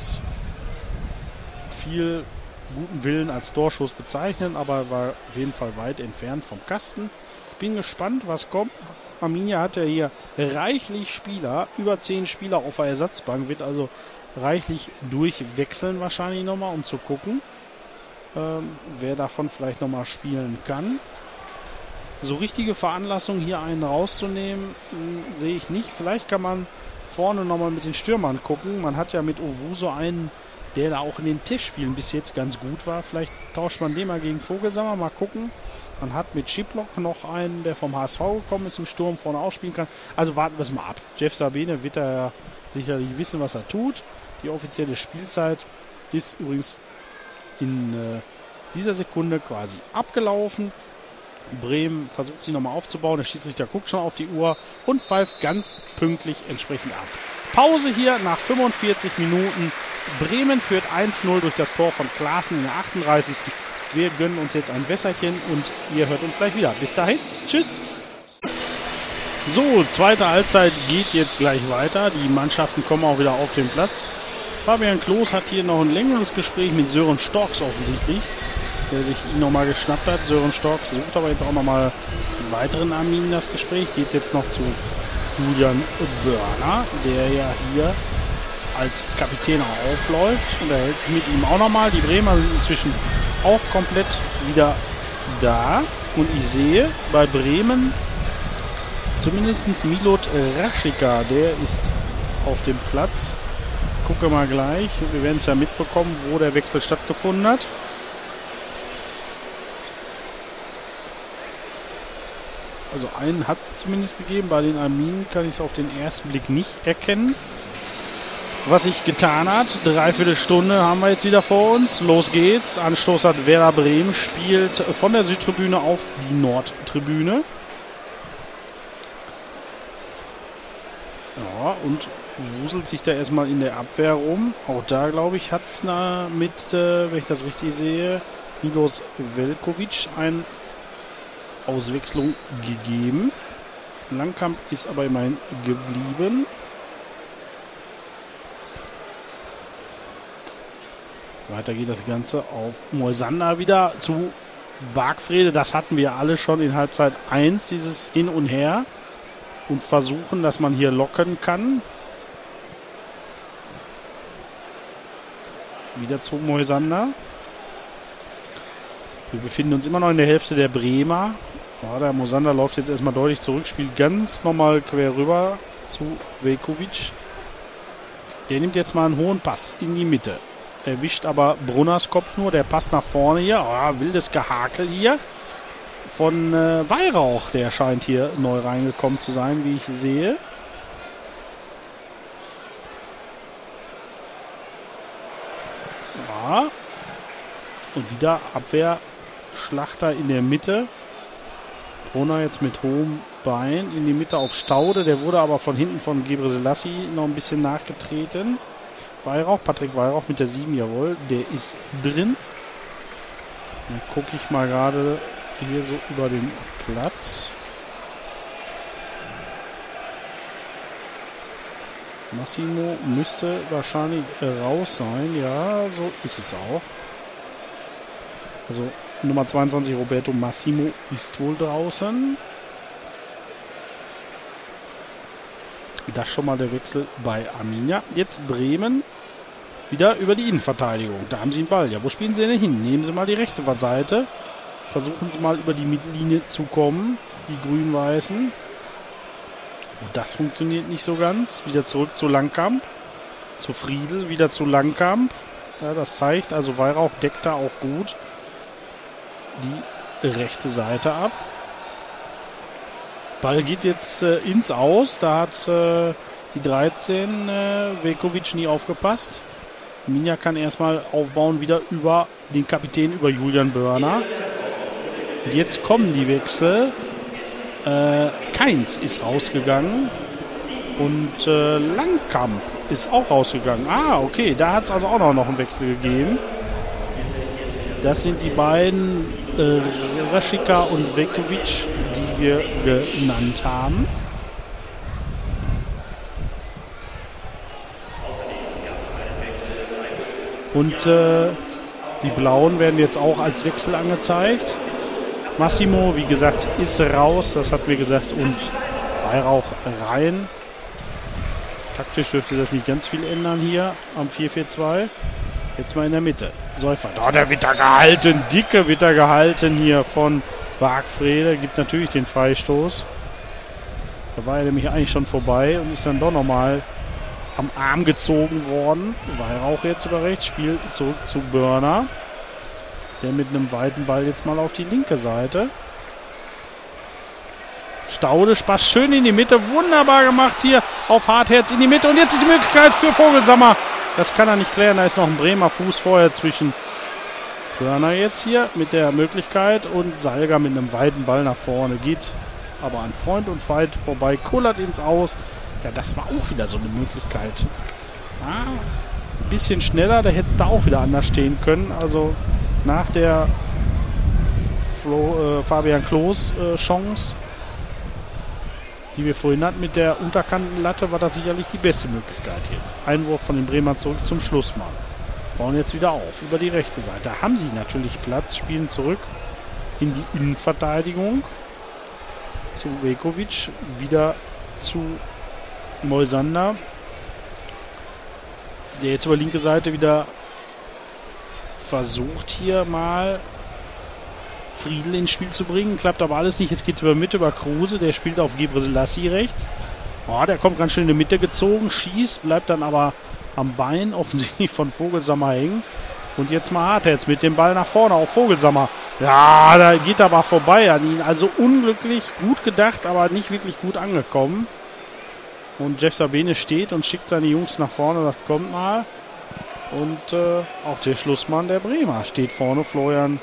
viel guten Willen als Torschuss bezeichnen, aber war auf jeden Fall weit entfernt vom Kasten. Bin gespannt, was kommt. Arminia hat ja hier reichlich Spieler, über zehn Spieler auf der Ersatzbank, wird also reichlich durchwechseln wahrscheinlich nochmal, um zu gucken, ähm, wer davon vielleicht nochmal spielen kann. So richtige Veranlassung, hier einen rauszunehmen, mh, sehe ich nicht. Vielleicht kann man vorne nochmal mit den Stürmern gucken. Man hat ja mit Owusu einen, der da auch in den Testspielen bis jetzt ganz gut war. Vielleicht tauscht man den mal gegen Vogelsammer, mal gucken. Man hat mit Schiplock noch einen, der vom H S V gekommen ist, im Sturm vorne auch spielen kann. Also warten wir es mal ab. Jeff Sabine wird da sicherlich wissen, was er tut. Die offizielle Spielzeit ist übrigens in äh, dieser Sekunde quasi abgelaufen. Bremen versucht sich nochmal aufzubauen. Der Schiedsrichter guckt schon auf die Uhr und pfeift ganz pünktlich entsprechend ab. Pause hier nach fünfundvierzig Minuten. Bremen führt eins null durch das Tor von Klaassen in der achtunddreißigsten Wir gönnen uns jetzt ein Wässerchen und ihr hört uns gleich wieder. Bis dahin, tschüss. So, zweite Halbzeit geht jetzt gleich weiter. Die Mannschaften kommen auch wieder auf den Platz. Fabian Klos hat hier noch ein längeres Gespräch mit Sören Storks offensichtlich, der sich ihn nochmal geschnappt hat. Sören Storks sucht aber jetzt auch nochmal einen weiteren Armin. Das Gespräch geht jetzt noch zu Julian Börner, der ja hier als Kapitän auch aufläuft. Und er hält sich mit ihm auch nochmal. Die Bremer sind inzwischen auch komplett wieder da. Und ich sehe bei Bremen zumindest Milot Rashica, der ist auf dem Platz. Gucke mal gleich. Wir werden es ja mitbekommen, wo der Wechsel stattgefunden hat. Also einen hat es zumindest gegeben. Bei den Arminen kann ich es auf den ersten Blick nicht erkennen, was sich getan hat. Dreiviertel Stunde haben wir jetzt wieder vor uns. Los geht's. Anstoß hat Werder Bremen, spielt von der Südtribüne auf die Nordtribüne. Ja, und wuselt sich da erstmal in der Abwehr rum. Auch da, glaube ich, hat es mit, äh, wenn ich das richtig sehe, Milos Velkovic eine Auswechslung gegeben. Langkamp ist aber immerhin geblieben. Weiter geht das Ganze auf Moisander wieder zu Bargfrede. Das hatten wir alle schon in Halbzeit eins, dieses Hin und Her. Und versuchen, dass man hier locken kann. Wieder zu Moisander. Wir befinden uns immer noch in der Hälfte der Bremer. Ja, der Moisander läuft jetzt erstmal deutlich zurück, spielt ganz normal quer rüber zu Velkovic. Der nimmt jetzt mal einen hohen Pass in die Mitte. Erwischt aber Brunners Kopf nur, der passt nach vorne hier. Oh, wildes Gehakel hier von äh, Weihrauch, der scheint hier neu reingekommen zu sein, wie ich sehe. Ja. Und wieder Abwehrschlachter in der Mitte. Brunner jetzt mit hohem Bein in die Mitte auf Staude. Der wurde aber von hinten von Gebre Selassie noch ein bisschen nachgetreten. Weihrauch, Patrick Weihrauch mit der sieben, jawohl, der ist drin. Dann gucke ich mal gerade hier so über den Platz. Massimo müsste wahrscheinlich raus sein. Ja, so ist es auch. Also Nummer zweiundzwanzig, Roberto Massimo, ist wohl draußen. Das schon mal der Wechsel bei Arminia. Jetzt Bremen wieder über die Innenverteidigung. Da haben sie den Ball. Ja, wo spielen sie denn hin? Nehmen sie mal die rechte Seite. Jetzt versuchen sie mal über die Mittellinie zu kommen. Die Grün-Weißen. Und das funktioniert nicht so ganz. Wieder zurück zu Langkamp. Zu Friedl. Wieder zu Langkamp. Ja, das zeigt, also Weihrauch deckt da auch gut die rechte Seite ab. Ball geht jetzt äh, ins Aus. Da hat äh, die dreizehn äh, Velkovic nie aufgepasst. Minja kann erstmal aufbauen wieder über den Kapitän, über Julian Börner. Und jetzt kommen die Wechsel. Äh, Keins ist rausgegangen. Und äh, Langkamp ist auch rausgegangen. Ah, okay. Da hat es also auch noch, noch einen Wechsel gegeben. Das sind die beiden äh, Rashica und Velkovic, die wir genannt haben. Und äh, die Blauen werden jetzt auch als Wechsel angezeigt. Massimo, wie gesagt, ist raus, das hatten wir gesagt, und Weihrauch rein. Taktisch dürfte das nicht ganz viel ändern hier am vier vier zwei. Jetzt mal in der Mitte. Seufert. Oh, der wird da gehalten. Dicke wird da gehalten hier von Bargfrede. Gibt natürlich den Freistoß. Da war er nämlich eigentlich schon vorbei und ist dann doch nochmal am Arm gezogen worden. Weihrauch jetzt über rechts. Spielt zurück zu Börner. Der mit einem weiten Ball jetzt mal auf die linke Seite. Staude passt schön in die Mitte. Wunderbar gemacht hier auf Hartherz in die Mitte. Und jetzt ist die Möglichkeit für Vogelsammer. Das kann er nicht klären. Da ist noch ein Bremer Fuß vorher zwischen Börner jetzt hier mit der Möglichkeit. Und Salga mit einem weiten Ball nach vorne. Geht aber an Freund und Feind vorbei. Kullert ins Aus. Ja, das war auch wieder so eine Möglichkeit. Ah, ein bisschen schneller. Da hätte es da auch wieder anders stehen können. Also nach der Flo, äh, Fabian Klos äh, Chance, die wir vorhin hatten mit der Unterkantenlatte, war das sicherlich die beste Möglichkeit jetzt. Einwurf von den Bremern zurück zum Schlussmann. Bauen jetzt wieder auf, über die rechte Seite. Da haben sie natürlich Platz, spielen zurück in die Innenverteidigung. Zu Vekovic, wieder zu Moisander, der jetzt über linke Seite wieder versucht hier mal Friedl ins Spiel zu bringen. Klappt aber alles nicht. Jetzt geht es über Mitte, über Kruse. Der spielt auf Gebre Selassie rechts. Oh, der kommt ganz schön in die Mitte gezogen, schießt, bleibt dann aber am Bein offensichtlich von Vogelsammer hängen. Und jetzt mal hart jetzt mit dem Ball nach vorne auf Vogelsammer. Ja, da geht aber vorbei an ihn. Also unglücklich, gut gedacht, aber nicht wirklich gut angekommen. Und Jeff Sabine steht und schickt seine Jungs nach vorne und sagt, kommt mal. Und äh, auch der Schlussmann der Bremer steht vorne, Florian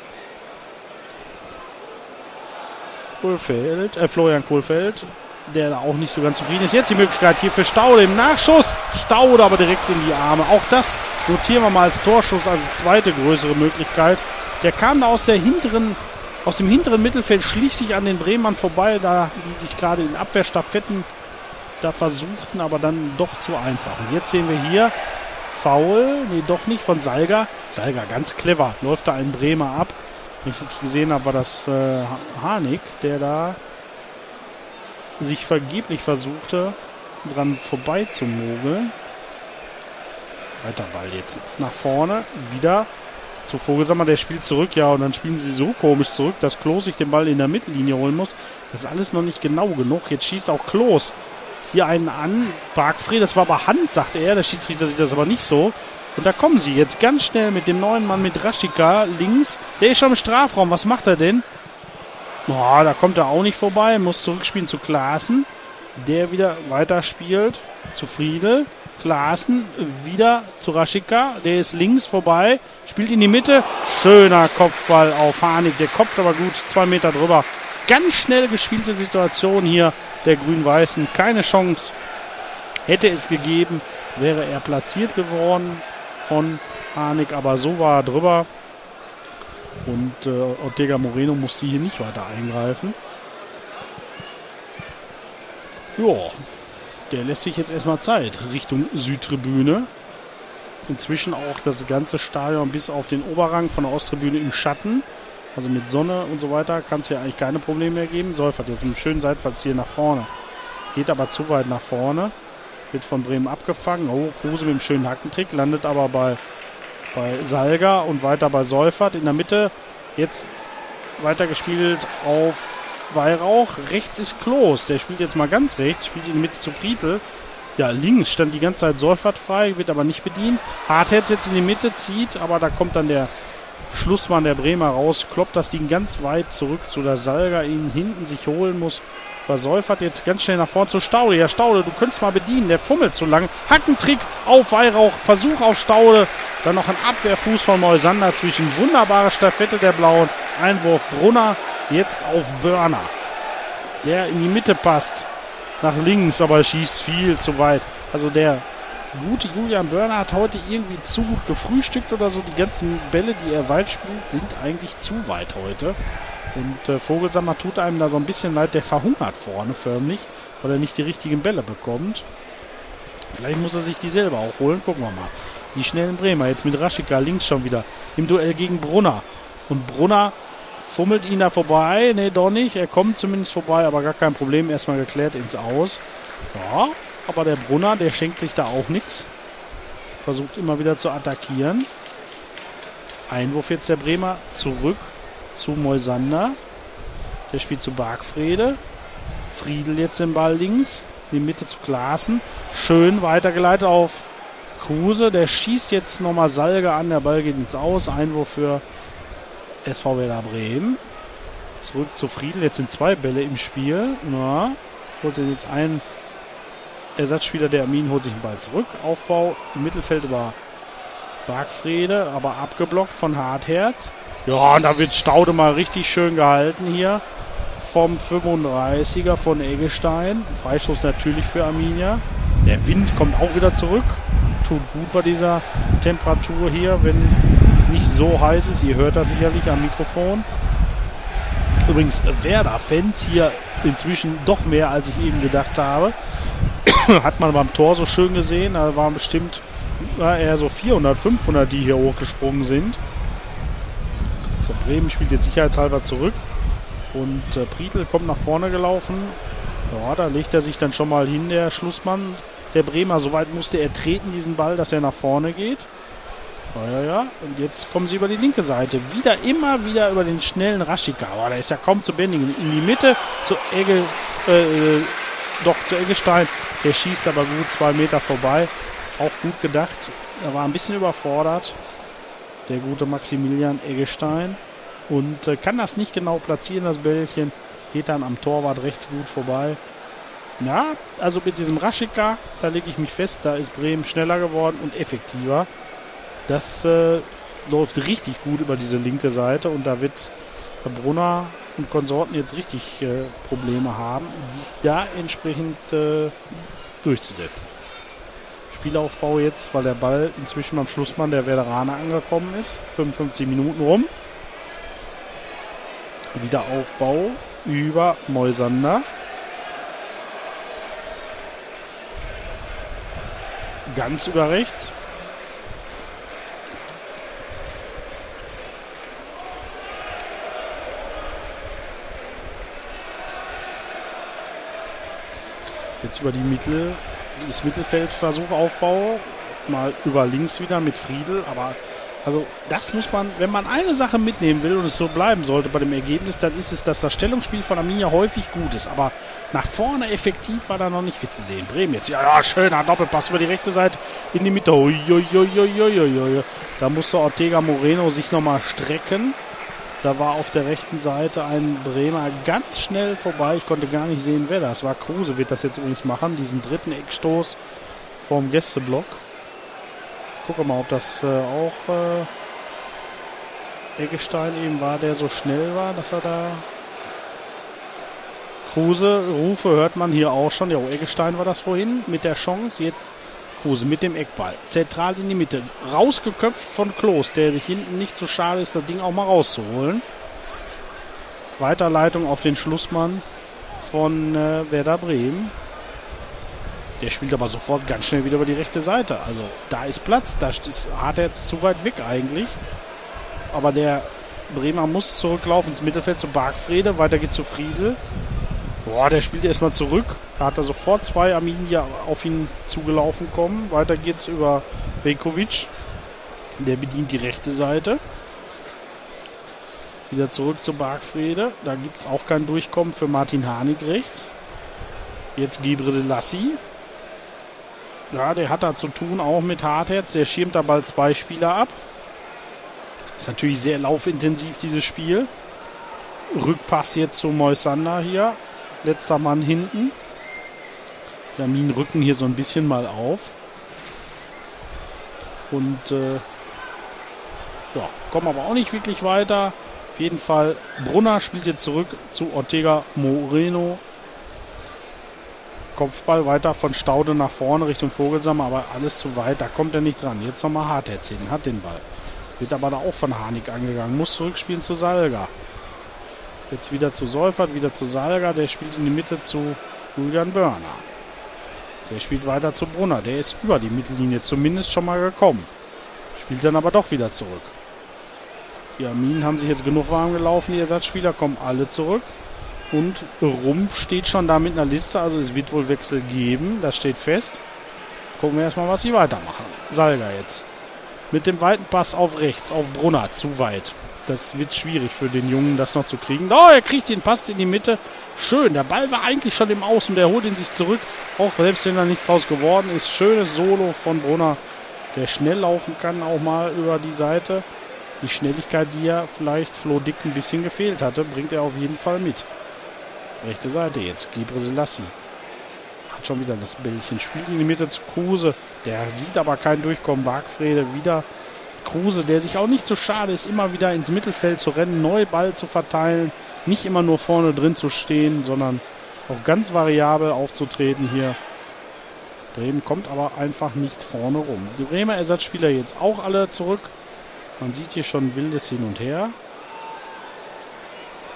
Kohlfeld, äh, Florian Kohlfeld, der da auch nicht so ganz zufrieden ist. Jetzt die Möglichkeit hier für Staude im Nachschuss. Staude aber direkt in die Arme. Auch das notieren wir mal als Torschuss, also zweite größere Möglichkeit. Der kam da aus der hinteren, aus dem hinteren Mittelfeld, schlich sich an den Bremern vorbei, da die sich gerade in Abwehrstaffetten da versuchten, aber dann doch zu einfach. Und jetzt sehen wir hier Foul, nee, doch nicht, von Salga. Salga, ganz clever, läuft da ein Bremer ab. Wenn ich richtig gesehen habe, war das äh, Harnik, der da sich vergeblich versuchte, dran vorbei zu mogeln. Weiter Ball jetzt nach vorne, wieder zu Vogelsammer, der spielt zurück, ja, und dann spielen sie so komisch zurück, dass Klos sich den Ball in der Mittellinie holen muss. Das ist alles noch nicht genau genug. Jetzt schießt auch Klos hier einen an. Bargfrede, das war aber Hand, sagt er. Der Schiedsrichter sieht das aber nicht so. Und da kommen sie jetzt ganz schnell mit dem neuen Mann, mit Raschika links. Der ist schon im Strafraum. Was macht er denn? Boah, da kommt er auch nicht vorbei. Muss zurückspielen zu Klaassen. Der wieder weiterspielt zu Friedl. Klaassen wieder zu Raschika. Der ist links vorbei. Spielt in die Mitte. Schöner Kopfball auf Harnik. Der kopft aber gut zwei Meter drüber. Ganz schnell gespielte Situation hier der Grün-Weißen. Keine Chance hätte es gegeben, wäre er platziert geworden von Harnik, aber so war er drüber. Und äh, Ortega Moreno musste hier nicht weiter eingreifen. Ja, der lässt sich jetzt erstmal Zeit Richtung Südtribüne. Inzwischen auch das ganze Stadion bis auf den Oberrang von der Osttribüne im Schatten. Also mit Sonne und so weiter kann es ja eigentlich keine Probleme mehr geben. Seufert jetzt einen schönen Seitfallzieher nach vorne. Geht aber zu weit nach vorne. Wird von Bremen abgefangen. Oh, Kruse mit dem schönen Hackentrick. Landet aber bei, bei Salga und weiter bei Seufert. In der Mitte jetzt weitergespielt auf Weihrauch. Rechts ist Klos. Der spielt jetzt mal ganz rechts. Spielt in die Mitte zu Prietl. Ja, links stand die ganze Zeit Seufert frei. Wird aber nicht bedient. Hartherz jetzt in die Mitte zieht. Aber da kommt dann der Schlussmann der Bremer raus, kloppt das Ding ganz weit zurück, so dass Salga ihn hinten sich holen muss. Versäufert jetzt ganz schnell nach vorne zu Staude. Ja, Staude, du könntest mal bedienen, der fummelt zu lang. Hackentrick auf Weihrauch, Versuch auf Staude. Dann noch ein Abwehrfuß von Moisander zwischen. Wunderbare Staffette der Blauen. Einwurf Brunner, jetzt auf Börner. Der in die Mitte passt. Nach links, aber schießt viel zu weit. Also der gute Julian Börner hat heute irgendwie zu gut gefrühstückt oder so. Die ganzen Bälle, die er weit spielt, sind eigentlich zu weit heute. Und äh, Vogelsammer tut einem da so ein bisschen leid. Der verhungert vorne förmlich, weil er nicht die richtigen Bälle bekommt. Vielleicht muss er sich die selber auch holen. Gucken wir mal. Die schnellen Bremer jetzt mit Raschika links schon wieder im Duell gegen Brunner. Und Brunner fummelt ihn da vorbei. Ne, doch nicht. Er kommt zumindest vorbei, aber gar kein Problem. Erstmal geklärt ins Aus. Ja, aber der Brunner, der schenkt sich da auch nichts. Versucht immer wieder zu attackieren. Einwurf jetzt der Bremer zurück zu Moisander. Der spielt zu Bargfrede. Friedl jetzt den Ball links. In die Mitte zu Klaassen. Schön weitergeleitet auf Kruse. Der schießt jetzt nochmal Salga an. Der Ball geht ins Aus. Einwurf für S V Werder Bremen. Zurück zu Friedl. Jetzt sind zwei Bälle im Spiel. Na, holt er jetzt einen Ersatzspieler, der Armin holt sich den Ball zurück. Aufbau im Mittelfeld über Bargfrede, aber abgeblockt von Hartherz. Ja, und da wird Staude mal richtig schön gehalten hier vom fünfunddreißiger von Eggestein. Freistoß natürlich für Arminia. Der Wind kommt auch wieder zurück. Tut gut bei dieser Temperatur hier, wenn es nicht so heiß ist. Ihr hört das sicherlich am Mikrofon. Übrigens Werder-Fans hier inzwischen doch mehr, als ich eben gedacht habe. Hat man beim Tor so schön gesehen. Da waren bestimmt ja, eher so vierhundert, fünfhundert, die hier hochgesprungen sind. So, Bremen spielt jetzt sicherheitshalber zurück. Und äh, Prietl kommt nach vorne gelaufen. Ja, da legt er sich dann schon mal hin, der Schlussmann. Der Bremer, soweit musste er treten, diesen Ball, dass er nach vorne geht. Ja, ja, ja. Und jetzt kommen sie über die linke Seite. Wieder, immer wieder über den schnellen Rashica. Oh, der ist ja kaum zu bändigen. In die Mitte zu Egge, äh, doch zu Eggestein. Der schießt aber gut zwei Meter vorbei. Auch gut gedacht. Er war ein bisschen überfordert. Der gute Maximilian Eggestein. Und äh, kann das nicht genau platzieren, das Bällchen. Geht dann am Torwart rechts gut vorbei. Ja, also mit diesem Rashica, da lege ich mich fest, da ist Bremen schneller geworden und effektiver. Das äh, läuft richtig gut über diese linke Seite und da wird Brunner und Konsorten jetzt richtig äh, Probleme haben, sich da entsprechend äh, durchzusetzen. Spielaufbau jetzt, weil der Ball inzwischen beim Schlussmann der Veteraner angekommen ist. fünfundfünfzig Minuten rum. Wiederaufbau über Moisander. Ganz über rechts. Jetzt über die Mittel, das Mittelfeldversuchaufbau. Mal über links wieder mit Friedl. Aber also das muss man, wenn man eine Sache mitnehmen will und es so bleiben sollte bei dem Ergebnis, dann ist es, dass das Stellungsspiel von Arminia häufig gut ist. Aber nach vorne effektiv war da noch nicht viel zu sehen. Bremen jetzt, ja, ja schöner Doppelpass über die rechte Seite in die Mitte. Ui, ui, ui, ui, ui, ui. Da musste Ortega Moreno sich nochmal strecken. Da war auf der rechten Seite ein Bremer ganz schnell vorbei. Ich konnte gar nicht sehen, wer das war. Kruse wird das jetzt übrigens machen, diesen dritten Eckstoß vom Gästeblock. Gucken wir mal, ob das äh, auch äh, Eggestein eben war, der so schnell war, dass er da... Kruse, Rufe hört man hier auch schon. Ja, Eggestein war das vorhin mit der Chance. Jetzt Kruse mit dem Eckball. Zentral in die Mitte. Rausgeköpft von Klos, der sich hinten nicht so schade ist, das Ding auch mal rauszuholen. Weiterleitung auf den Schlussmann von äh, Werder Bremen. Der spielt aber sofort ganz schnell wieder über die rechte Seite. Also da ist Platz. Da ist Hartherz zu weit weg eigentlich. Aber der Bremer muss zurücklaufen ins Mittelfeld zu Bargfrede. Weiter geht's zu Friedl. Boah, der spielt erstmal zurück. Da hat er sofort zwei Arminia auf ihn zugelaufen kommen. Weiter geht's über Veljković. Der bedient die rechte Seite. Wieder zurück zu Bargfrede. Da gibt es auch kein Durchkommen für Martin Harnik rechts. Jetzt Gebre Selassie. Ja, der hat da zu tun, auch mit Hartherz. Der schirmt da bald zwei Spieler ab. Ist natürlich sehr laufintensiv, dieses Spiel. Rückpass jetzt zu Moisander hier. Letzter Mann hinten. Lamin rücken hier so ein bisschen mal auf. Und äh, ja, kommen aber auch nicht wirklich weiter. Auf jeden Fall, Brunner spielt jetzt zurück zu Ortega Moreno. Kopfball weiter von Staude nach vorne Richtung Vogelsammer, aber alles zu weit, da kommt er nicht dran. Jetzt nochmal Hartherz hin, hat den Ball. Wird aber da auch von Harnik angegangen, muss zurückspielen zu Salga. Jetzt wieder zu Seufert, wieder zu Salga, der spielt in die Mitte zu Julian Börner. Der spielt weiter zu Brunner, der ist über die Mittellinie zumindest schon mal gekommen. Spielt dann aber doch wieder zurück. Die Arminen haben sich jetzt genug warm gelaufen, die Ersatzspieler kommen alle zurück. Und Rump steht schon da mit einer Liste, also es wird wohl Wechsel geben, das steht fest. Gucken wir erstmal, was sie weitermachen. Salga jetzt. Mit dem weiten Pass auf rechts, auf Brunner, zu weit. Das wird schwierig für den Jungen, das noch zu kriegen. Oh, er kriegt den Pass in die Mitte. Schön, der Ball war eigentlich schon im Außen, der holt ihn sich zurück. Auch selbst wenn da nichts draus geworden ist. Schönes Solo von Brunner, der schnell laufen kann, auch mal über die Seite. Die Schnelligkeit, die ja vielleicht Flo Dick ein bisschen gefehlt hatte, bringt er auf jeden Fall mit. Rechte Seite jetzt, Gebre Selassie. Hat schon wieder das Bällchen. Spielt in die Mitte zu Kruse. Der sieht aber kein Durchkommen. Bargfrede wieder. Kruse, der sich auch nicht so schade ist, immer wieder ins Mittelfeld zu rennen, neu Ball zu verteilen. Nicht immer nur vorne drin zu stehen, sondern auch ganz variabel aufzutreten hier. Bremen kommt aber einfach nicht vorne rum. Die Bremer Ersatzspieler jetzt auch alle zurück. Man sieht hier schon wildes Hin und Her.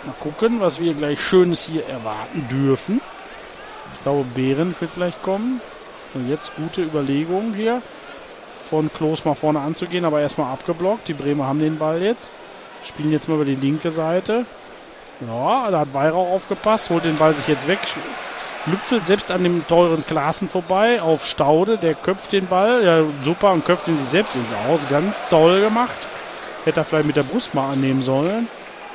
Mal gucken, was wir gleich Schönes hier erwarten dürfen. Ich glaube, Behrendt wird gleich kommen. Und jetzt gute Überlegung hier, von Klos mal vorne anzugehen, aber erstmal abgeblockt. Die Bremer haben den Ball jetzt. Spielen jetzt mal über die linke Seite. Ja, da hat Weihrauch aufgepasst, holt den Ball sich jetzt weg. Lüpfelt selbst an dem teuren Klaassen vorbei auf Staude. Der köpft den Ball. Ja, super, und köpft ihn sich selbst ins Aus. Ganz toll gemacht. Hätte er vielleicht mit der Brust mal annehmen sollen.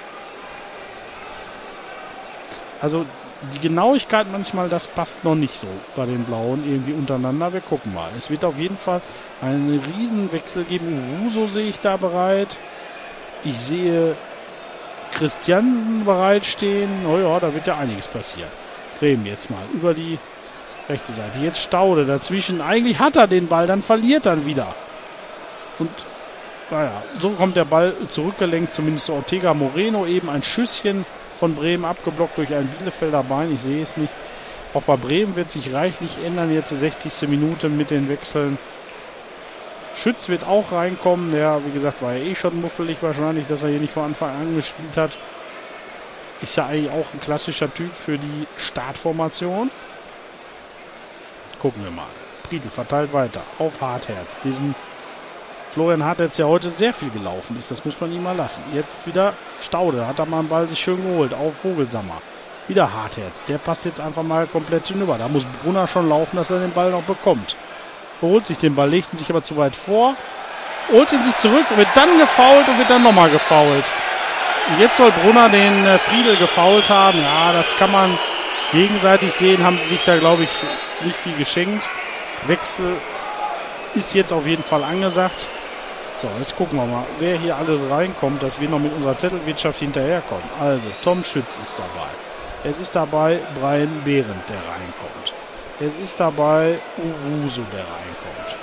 Also die Genauigkeit manchmal, das passt noch nicht so bei den Blauen irgendwie untereinander. Wir gucken mal. Es wird auf jeden Fall einen Riesenwechsel geben. Owusu sehe ich da bereit. Ich sehe Christiansen bereitstehen. Oh ja, da wird ja einiges passieren. Bremen jetzt mal über die rechte Seite. Jetzt Staude dazwischen. Eigentlich hat er den Ball, dann verliert er wieder. Und naja, so kommt der Ball zurückgelenkt, zumindest zu Ortega Moreno. Eben ein Schüsschen von Bremen abgeblockt durch ein Bielefelder Bein. Ich sehe es nicht. Auch bei Bremen wird sich reichlich ändern. Jetzt die sechzigste Minute mit den Wechseln. Schütz wird auch reinkommen. Der, wie gesagt, war ja eh schon muffelig wahrscheinlich, dass er hier nicht von Anfang an gespielt hat. Ist ja eigentlich auch ein klassischer Typ für die Startformation. Gucken wir mal. Prietl verteilt weiter auf Hartherz. Diesen Florian Hartherz, der heute sehr viel gelaufen ist. Das muss man ihm mal lassen. Jetzt wieder Staude. Hat er mal einen Ball sich schön geholt. Auf Vogelsammer. Wieder Hartherz. Der passt jetzt einfach mal komplett hinüber. Da muss Brunner schon laufen, dass er den Ball noch bekommt. Holt sich den Ball, legt ihn sich aber zu weit vor. Holt ihn sich zurück, wird dann gefoult und wird dann nochmal gefoult. Und jetzt soll Brunner den äh, Friedl gefoult haben. Ja, das kann man gegenseitig sehen. Haben sie sich da, glaube ich, nicht viel geschenkt. Wechsel ist jetzt auf jeden Fall angesagt. So, jetzt gucken wir mal, wer hier alles reinkommt, dass wir noch mit unserer Zettelwirtschaft hinterherkommen. Also, Tom Schütz ist dabei. Es ist dabei Brian Behrendt, der reinkommt. Es ist dabei Owusu, der reinkommt.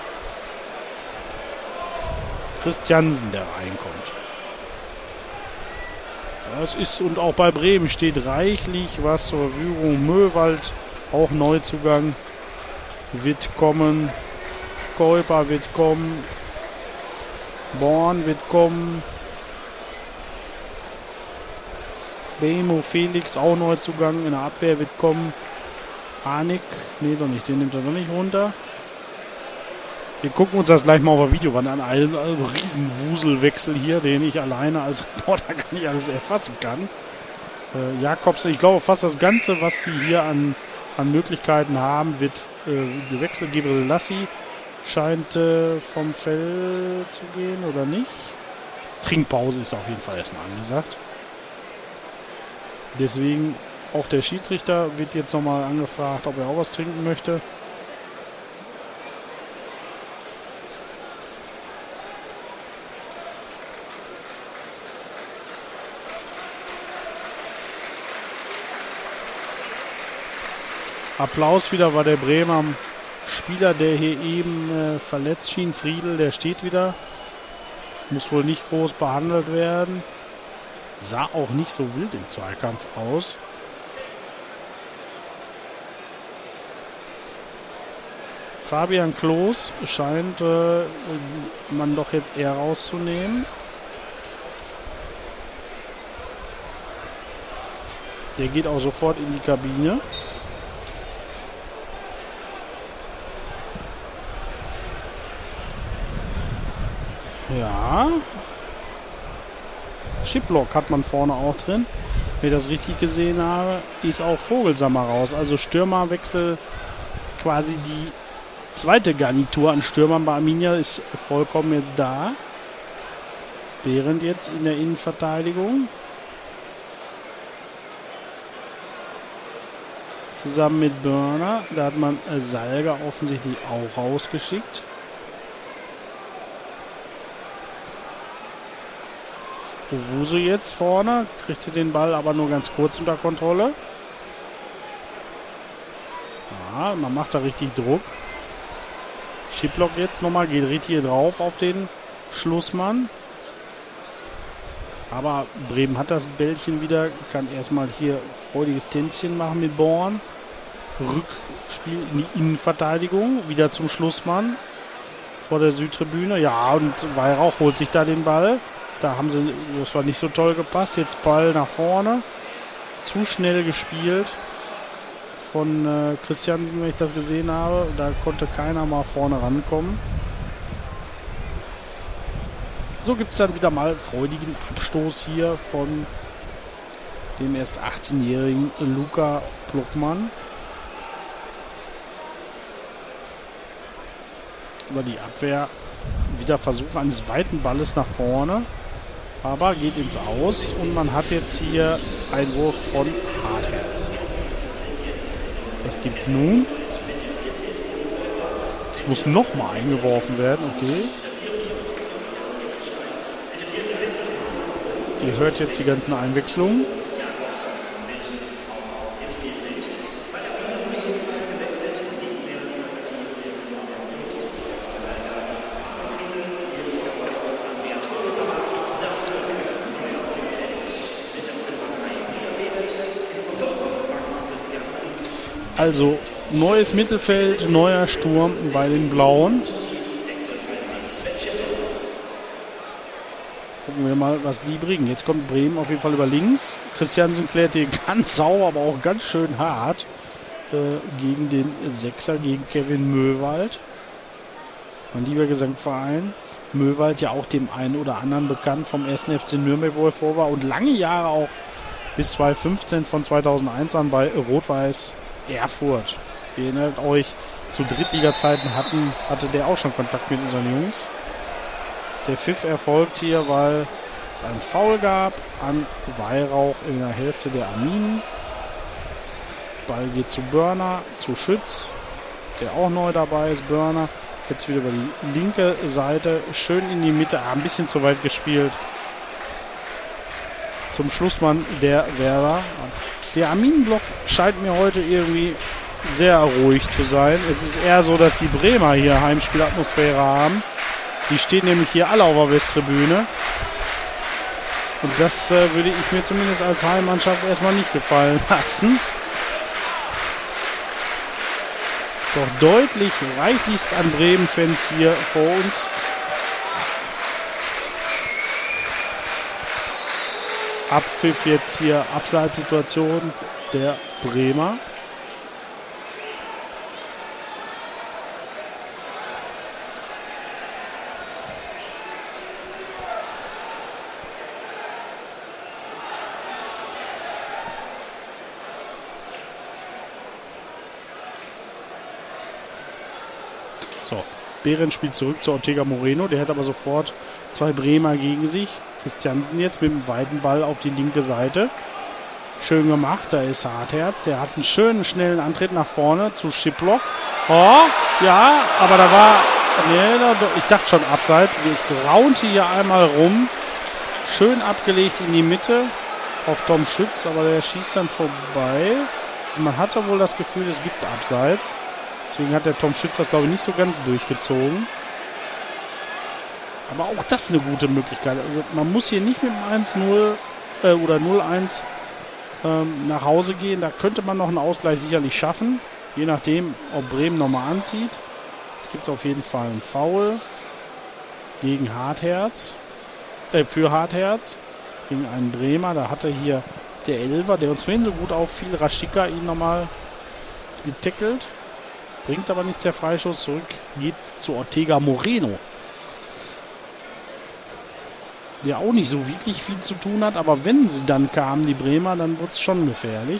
Christiansen, der reinkommt. Das ist, und auch bei Bremen steht reichlich was zur Verfügung. Möwald, auch Neuzugang, wird kommen. Kuiper wird kommen. Born wird kommen. Bemo Felix, auch Neuzugang in der Abwehr, wird kommen. Harnik, nee, doch nicht, den nimmt er noch nicht runter. Wir gucken uns das gleich mal auf der Videowand an. Ein, ein riesen Wuselwechsel hier, den ich alleine als Reporter gar nicht alles erfassen kann. Äh, Jakobsen, ich glaube fast das Ganze, was die hier an, an Möglichkeiten haben, wird äh, gewechselt. Gebre Lassi scheint äh, vom Feld zu gehen, oder nicht? Trinkpause ist auf jeden Fall erstmal angesagt. Deswegen auch der Schiedsrichter wird jetzt nochmal angefragt, ob er auch was trinken möchte. Applaus wieder war der Bremer Spieler, der hier eben äh, verletzt schien. Friedl, der steht wieder. Muss wohl nicht groß behandelt werden. Sah auch nicht so wild im Zweikampf aus. Fabian Klos scheint äh, man doch jetzt eher rauszunehmen. Der geht auch sofort in die Kabine. Ja. Schiplock hat man vorne auch drin. Wenn ich das richtig gesehen habe, ist auch Vogelsammer raus. Also Stürmerwechsel, quasi die zweite Garnitur an Stürmern bei Arminia ist vollkommen jetzt da. Behrendt jetzt in der Innenverteidigung. Zusammen mit Börner. Da hat man Salga offensichtlich auch rausgeschickt. Owusu jetzt vorne, kriegt sie den Ball aber nur ganz kurz unter Kontrolle. Ja, man macht da richtig Druck. Schiplock jetzt nochmal, geht richtig hier drauf auf den Schlussmann. Aber Bremen hat das Bällchen wieder, kann erstmal hier freudiges Tänzchen machen mit Born. Rückspiel in die Innenverteidigung, wieder zum Schlussmann vor der Südtribüne. Ja, und Weihrauch holt sich da den Ball. Da haben sie, das war nicht so toll gepasst. Jetzt Ball nach vorne. zu schnell gespielt von äh, Christiansen, wenn ich das gesehen habe. Da konnte keiner mal vorne rankommen. So gibt es dann wieder mal freudigen Abstoß hier von dem erst achtzehnjährigen Luca Pluckmann. Über die Abwehr wieder Versuch eines weiten Balles nach vorne. Aber geht ins Aus und man hat jetzt hier einen Wurf von Hartherz. Das gibt's nun. Es muss nochmal eingeworfen werden, okay. Ihr hört jetzt die ganzen Einwechslungen. Also, neues Mittelfeld, neuer Sturm bei den Blauen. Gucken wir mal, was die bringen. Jetzt kommt Bremen auf jeden Fall über links. Christiansen klärt hier ganz sauer, aber auch ganz schön hart äh, gegen den Sechser, gegen Kevin Möwald. Mein lieber Gesangverein. Möwald ja auch dem einen oder anderen bekannt vom ersten F C Nürnberg, wo er vor war. Und lange Jahre auch bis zweitausendfünfzehn, von zweitausendeins an bei Rot-Weiß Erfurt. Ihr erinnert euch, zu Drittliga-Zeiten hatten, hatte der auch schon Kontakt mit unseren Jungs. Der Pfiff erfolgt hier, weil es einen Foul gab an Weihrauch in der Hälfte der Arminen. Ball geht zu Börner, zu Schütz, der auch neu dabei ist. Börner jetzt wieder über die linke Seite, schön in die Mitte, ah, ein bisschen zu weit gespielt. Zum Schlussmann der Werder. Der Arminenblock scheint mir heute irgendwie sehr ruhig zu sein. Es ist eher so, dass die Bremer hier Heimspielatmosphäre haben. Die stehen nämlich hier alle auf der Westtribüne. Und das äh, würde ich mir zumindest als Heimmannschaft erstmal nicht gefallen lassen. Doch deutlich, reichlichst an Bremen-Fans hier vor uns. Abpfiff jetzt hier, Abseitssituation der Bremer. So, Behrens spielt zurück zu Ortega Moreno. Der hat aber sofort zwei Bremer gegen sich. Christiansen jetzt mit dem weiten Ball auf die linke Seite. Schön gemacht, da ist Hartherz. Der hat einen schönen, schnellen Antritt nach vorne zu Schiplock. Oh, ja, aber da war, nee, da, ich dachte schon abseits. Jetzt raunte hier einmal rum. Schön abgelegt in die Mitte auf Tom Schütz, aber der schießt dann vorbei. Und man hatte wohl das Gefühl, es gibt abseits. Deswegen hat der Tom Schütz das, glaube ich, nicht so ganz durchgezogen. Aber auch das eine gute Möglichkeit. Also man muss hier nicht mit dem eins null äh, oder null eins ähm, nach Hause gehen. Da könnte man noch einen Ausgleich sicherlich schaffen. Je nachdem, ob Bremen nochmal anzieht. Jetzt gibt es auf jeden Fall einen Foul gegen Hartherz. Äh, für Hartherz. Gegen einen Bremer. Da hatte hier der Elfer, der uns vorhin so gut auffiel, Rashica, ihn nochmal getackelt. Bringt aber nichts, der Freischuss. Zurück geht's zu Ortega Moreno. Der auch nicht so wirklich viel zu tun hat, aber wenn sie dann kamen, die Bremer, dann wurde es schon gefährlich.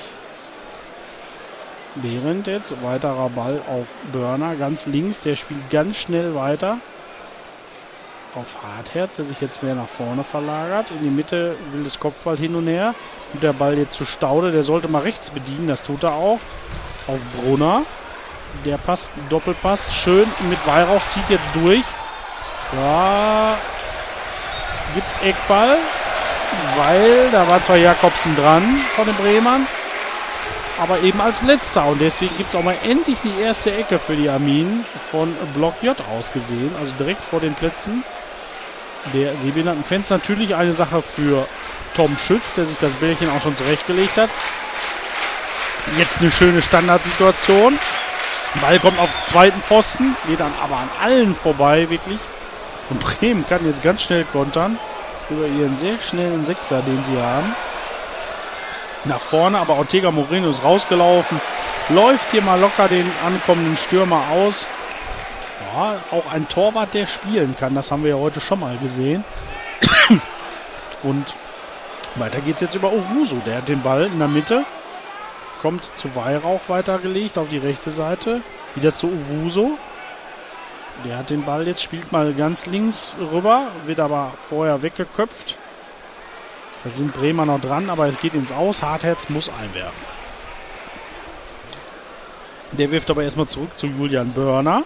Behrendt jetzt, weiterer Ball auf Börner, ganz links, der spielt ganz schnell weiter. Auf Hartherz, der sich jetzt mehr nach vorne verlagert. In die Mitte will das Kopfball hin und her. Und der Ball jetzt zu Staude, der sollte mal rechts bedienen, das tut er auch. Auf Brunner, der passt, Doppelpass, schön mit Weihrauch, zieht jetzt durch. Ja, gibt Eckball, weil da war zwar Jakobsen dran von den Bremern, aber eben als letzter. Und deswegen gibt es auch mal endlich die erste Ecke für die Arminen von Block J aus gesehen, also direkt vor den Plätzen der sehbehinderten Fans. Natürlich eine Sache für Tom Schütz, der sich das Bällchen auch schon zurechtgelegt hat. Jetzt eine schöne Standardsituation. Der Ball kommt auf den zweiten Pfosten, geht dann aber an allen vorbei, wirklich. Und Bremen kann jetzt ganz schnell kontern über ihren sehr schnellen Sechser, den sie haben. nach vorne, aber Ortega Moreno ist rausgelaufen. Läuft hier mal locker den ankommenden Stürmer aus. Ja, auch ein Torwart, der spielen kann. Das haben wir ja heute schon mal gesehen. Und weiter geht es jetzt über Owusu. Der hat den Ball in der Mitte. Kommt zu Weihrauch weitergelegt auf die rechte Seite. Wieder zu Owusu. Der hat den Ball jetzt, spielt mal ganz links rüber. Wird aber vorher weggeköpft. Da sind Bremer noch dran, aber es geht ins Aus. Hartherz muss einwerfen. Der wirft aber erstmal zurück zu Julian Börner.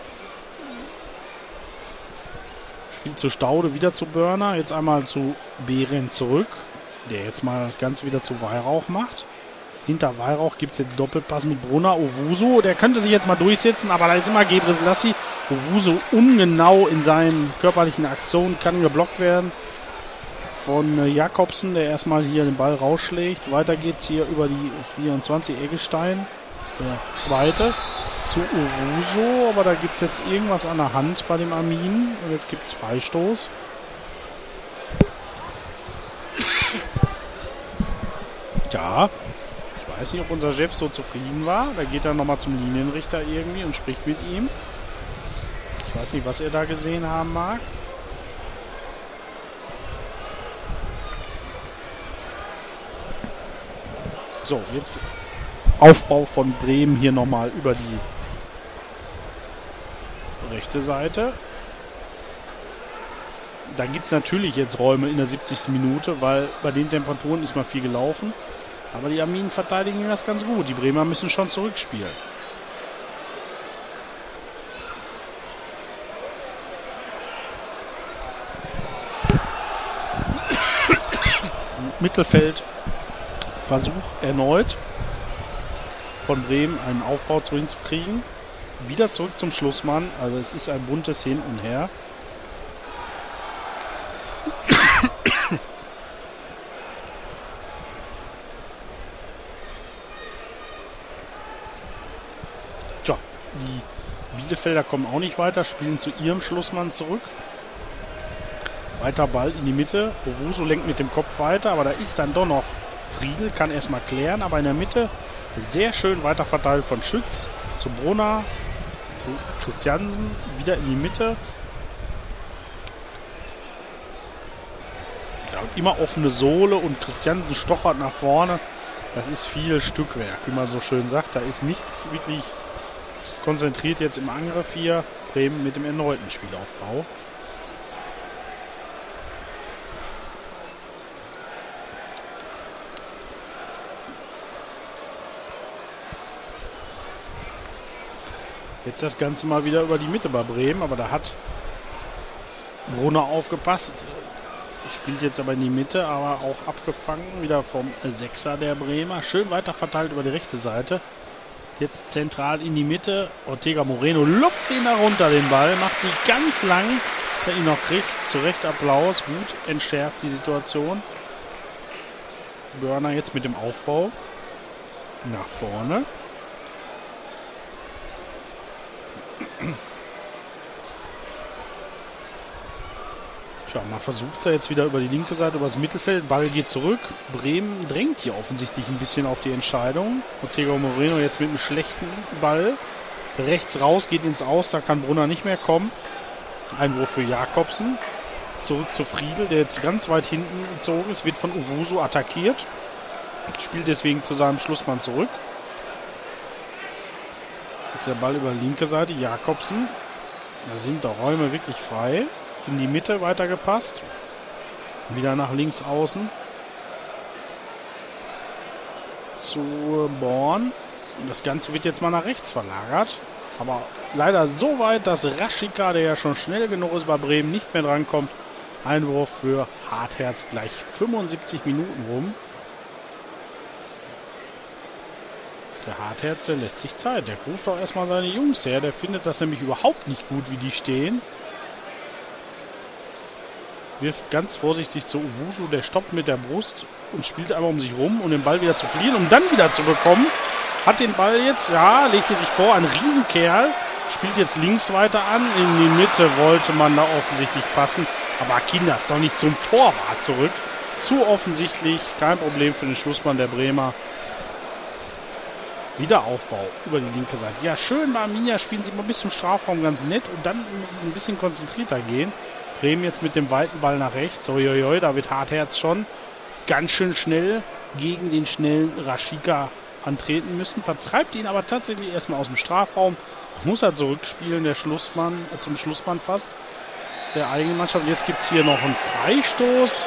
Spielt zu Staude, wieder zu Börner. Jetzt einmal zu Behrendt zurück. Der jetzt mal das Ganze wieder zu Weihrauch macht. Hinter Weihrauch gibt es jetzt Doppelpass mit Brunner. Owusu, der könnte sich jetzt mal durchsetzen, aber da ist immer Gebre Selassie. Owusu ungenau in seinen körperlichen Aktionen, kann geblockt werden von äh, Jakobsen, der erstmal hier den Ball rausschlägt. Weiter geht's hier über die vierundzwanzig Eggestein. Der zweite zu Owusu, aber da gibt es jetzt irgendwas an der Hand bei dem Armin. Und jetzt gibt es Freistoß. Ja, ich weiß nicht, ob unser Chef so zufrieden war. Da geht er nochmal zum Linienrichter irgendwie und spricht mit ihm. Ich weiß nicht, was er da gesehen haben mag. So, jetzt Aufbau von Bremen hier nochmal über die rechte Seite. Da gibt es natürlich jetzt Räume in der siebzigsten Minute, weil bei den Temperaturen ist mal viel gelaufen. Aber die Arminen verteidigen das ganz gut. Die Bremer müssen schon zurückspielen. Mittelfeld Versuch erneut von Bremen einen Aufbau zu hinzukriegen. Wieder zurück zum Schlussmann. Also es ist ein buntes Hin und Her. Tja, die Bielefelder kommen auch nicht weiter, spielen zu ihrem Schlussmann zurück. Weiter Ball in die Mitte. Owusu lenkt mit dem Kopf weiter, aber da ist dann doch noch Friedl, kann erstmal klären, aber in der Mitte sehr schön weiter verteilt von Schütz zu Brunner, zu Christiansen, wieder in die Mitte. Ja, immer offene Sohle und Christiansen stochert nach vorne. Das ist viel Stückwerk, wie man so schön sagt. Da ist nichts wirklich konzentriert jetzt im Angriff hier. Bremen mit dem erneuten Spielaufbau. Jetzt das Ganze mal wieder über die Mitte bei Bremen, aber da hat Brunner aufgepasst. Spielt jetzt aber in die Mitte, aber auch abgefangen. Wieder vom Sechser der Bremer. Schön weiter verteilt über die rechte Seite. Jetzt zentral in die Mitte. Ortega Moreno lupft ihn da runter, den Ball. Macht sich ganz lang, dass er ihn noch kriegt. Zu Recht Applaus. Gut entschärft die Situation. Börner jetzt mit dem Aufbau. Nach vorne. Tja, man versucht es ja jetzt wieder über die linke Seite, über das Mittelfeld. Ball geht zurück. Bremen drängt hier offensichtlich ein bisschen auf die Entscheidung. Ortega Moreno jetzt mit einem schlechten Ball. Rechts raus, geht ins Aus, da kann Brunner nicht mehr kommen. Einwurf für Jakobsen. Zurück zu Friedl, der jetzt ganz weit hinten gezogen ist, wird von Owusu attackiert. Spielt deswegen zu seinem Schlussmann zurück. Jetzt der Ball über die linke Seite, Jakobsen. Da sind die Räume wirklich frei. In die Mitte weitergepasst. Wieder nach links außen. Zu Born. Und das Ganze wird jetzt mal nach rechts verlagert. Aber leider so weit, dass Raschika, der ja schon schnell genug ist bei Bremen, nicht mehr drankommt. Einwurf für Hartherz gleich fünfundsiebzig Minuten rum. Der Hartherz, der lässt sich Zeit. Der ruft auch erstmal seine Jungs her. Der findet das nämlich überhaupt nicht gut, wie die stehen. Wirft ganz vorsichtig zu Owusu, der stoppt mit der Brust und spielt einmal um sich rum, um den Ball wieder zu verlieren, um dann wieder zu bekommen. Hat den Ball jetzt, ja, legte sich vor, ein Riesenkerl, spielt jetzt links weiter an, in die Mitte wollte man da offensichtlich passen, aber Kinder ist doch nicht zum Torwart zurück. zu offensichtlich. Kein Problem für den Schlussmann der Bremer. Wiederaufbau über die linke Seite. Ja, schön bei Arminia spielen sie immer bis zum Strafraum ganz nett und dann muss es ein bisschen konzentrierter gehen. Bremen jetzt mit dem weiten Ball nach rechts. Uiuiui, da wird Hartherz schon ganz schön schnell gegen den schnellen Rashica antreten müssen. Vertreibt ihn aber tatsächlich erstmal aus dem Strafraum. Muss er zurückspielen, der Schlussmann, äh, zum Schlussmann fast, der eigenen Mannschaft. Und jetzt gibt es hier noch einen Freistoß,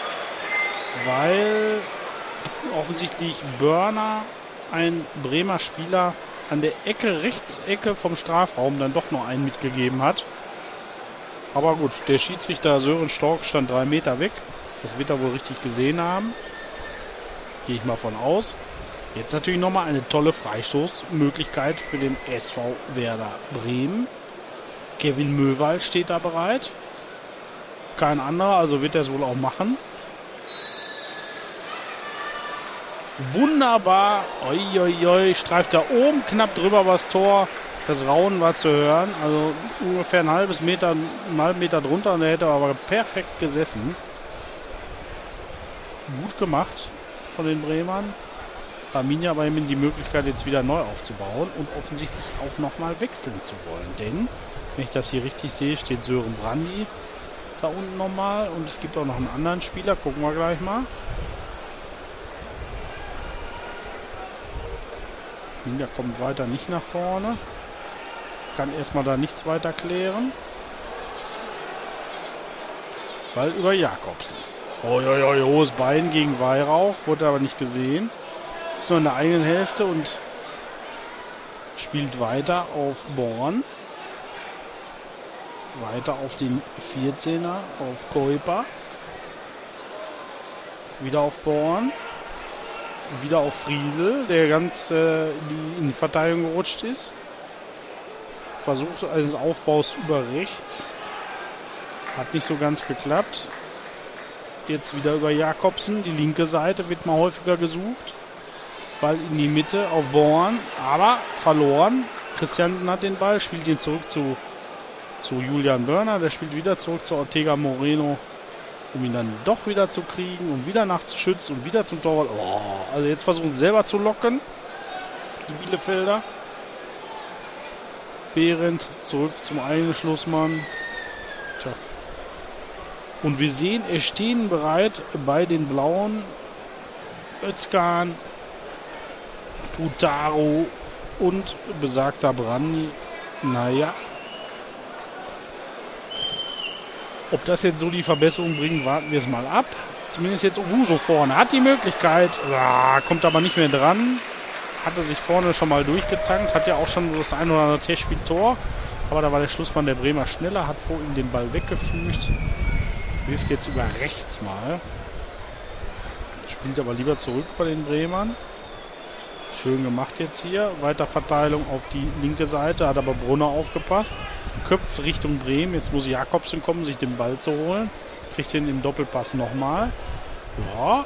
weil offensichtlich Börner, ein Bremer Spieler, an der Ecke, Rechtsecke vom Strafraum dann doch noch einen mitgegeben hat. Aber gut, der Schiedsrichter Sören Stork stand drei Meter weg. Das wird er wohl richtig gesehen haben. Gehe ich mal von aus. Jetzt natürlich nochmal eine tolle Freistoßmöglichkeit für den S V Werder Bremen. Kevin Möwald steht da bereit. Kein anderer, also wird er es wohl auch machen. Wunderbar. Uiuiui, streift da oben knapp drüber über das Tor. Das Raunen war zu hören. Also ungefähr ein halbes Meter, einen halben Meter drunter. Und der hätte aber perfekt gesessen. Gut gemacht von den Bremern. Arminia aber eben die Möglichkeit, jetzt wieder neu aufzubauen und offensichtlich auch nochmal wechseln zu wollen. Denn, wenn ich das hier richtig sehe, steht Sören Brandy da unten nochmal. Und es gibt auch noch einen anderen Spieler. Gucken wir gleich mal. Der kommt weiter nicht nach vorne. Kann erstmal da nichts weiter klären. Ball über Jakobsen. Oh, oh, oh, hohes Bein gegen Weihrauch. Wurde aber nicht gesehen. Ist nur in der eigenen Hälfte und spielt weiter auf Born. Weiter auf den vierzehner, auf Kuiper. Wieder auf Born. Wieder auf Friedl, der ganz äh, die in die Verteidigung gerutscht ist. Versucht eines Aufbaus über rechts. Hat nicht so ganz geklappt. Jetzt wieder über Jakobsen. Die linke Seite wird mal häufiger gesucht. Ball in die Mitte auf Born. Aber verloren. Christiansen hat den Ball. Spielt ihn zurück zu, zu Julian Börner. Der spielt wieder zurück zu Ortega Moreno. Um ihn dann doch wieder zu kriegen. Und wieder nach Schütz und wieder zum Torwart. Oh, also jetzt versuchen sie selber zu locken. Die Bielefelder. Behrendt zurück zum eigenen Schlussmann. Tja. Und wir sehen, es stehen bereit bei den Blauen Özkan, Putaro und besagter Brandy. Naja. Ob das jetzt so die Verbesserung bringt, warten wir es mal ab. Zumindest jetzt Owusu vorne. Hat die Möglichkeit. Ah, kommt aber nicht mehr dran. Hatte sich vorne schon mal durchgetankt. Hat ja auch schon das ein oder andere Testspiel-Tor. Aber da war der Schlussmann der Bremer schneller. Hat vor ihm den Ball weggeflügt. Wirft jetzt über rechts mal. Spielt aber lieber zurück bei den Bremern. Schön gemacht jetzt hier. Weiter Verteilung auf die linke Seite. Hat aber Brunner aufgepasst. Köpft Richtung Bremen. Jetzt muss Jakobsen kommen, sich den Ball zu holen. Kriegt den im Doppelpass nochmal. Ja.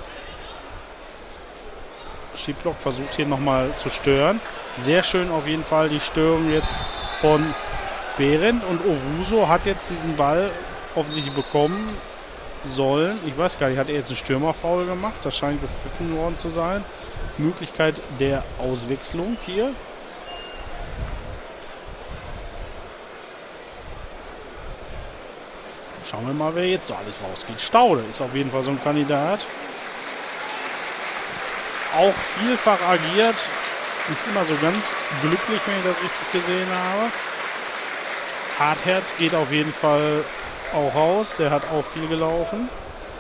Schieblock versucht hier nochmal zu stören. Sehr schön auf jeden Fall die Störung jetzt von Behrendt. Und Owusu hat jetzt diesen Ball offensichtlich bekommen sollen. Ich weiß gar nicht, hat er jetzt einen Stürmerfoul gemacht? Das scheint gepfiffen worden zu sein. Möglichkeit der Auswechslung hier. Schauen wir mal, wer jetzt so alles rausgeht. Staude ist auf jeden Fall so ein Kandidat. Auch vielfach agiert. Nicht immer so ganz glücklich, wenn ich das richtig gesehen habe. Hartherz geht auf jeden Fall auch raus. Der hat auch viel gelaufen.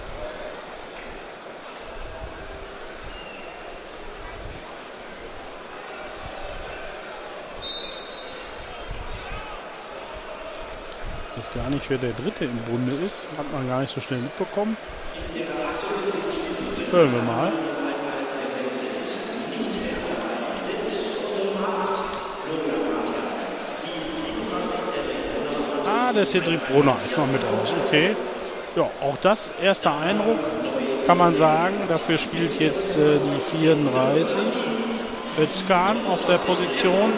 Ich weiß gar nicht, wer der Dritte im Bunde ist. Hat man gar nicht so schnell mitbekommen. Hören wir mal. Ah, der Cedric Brunner ist noch mit aus. Okay. Ja, auch das, erster Eindruck, kann man sagen. Dafür spielt jetzt äh, die vierunddreißig. Özkan auf der Position.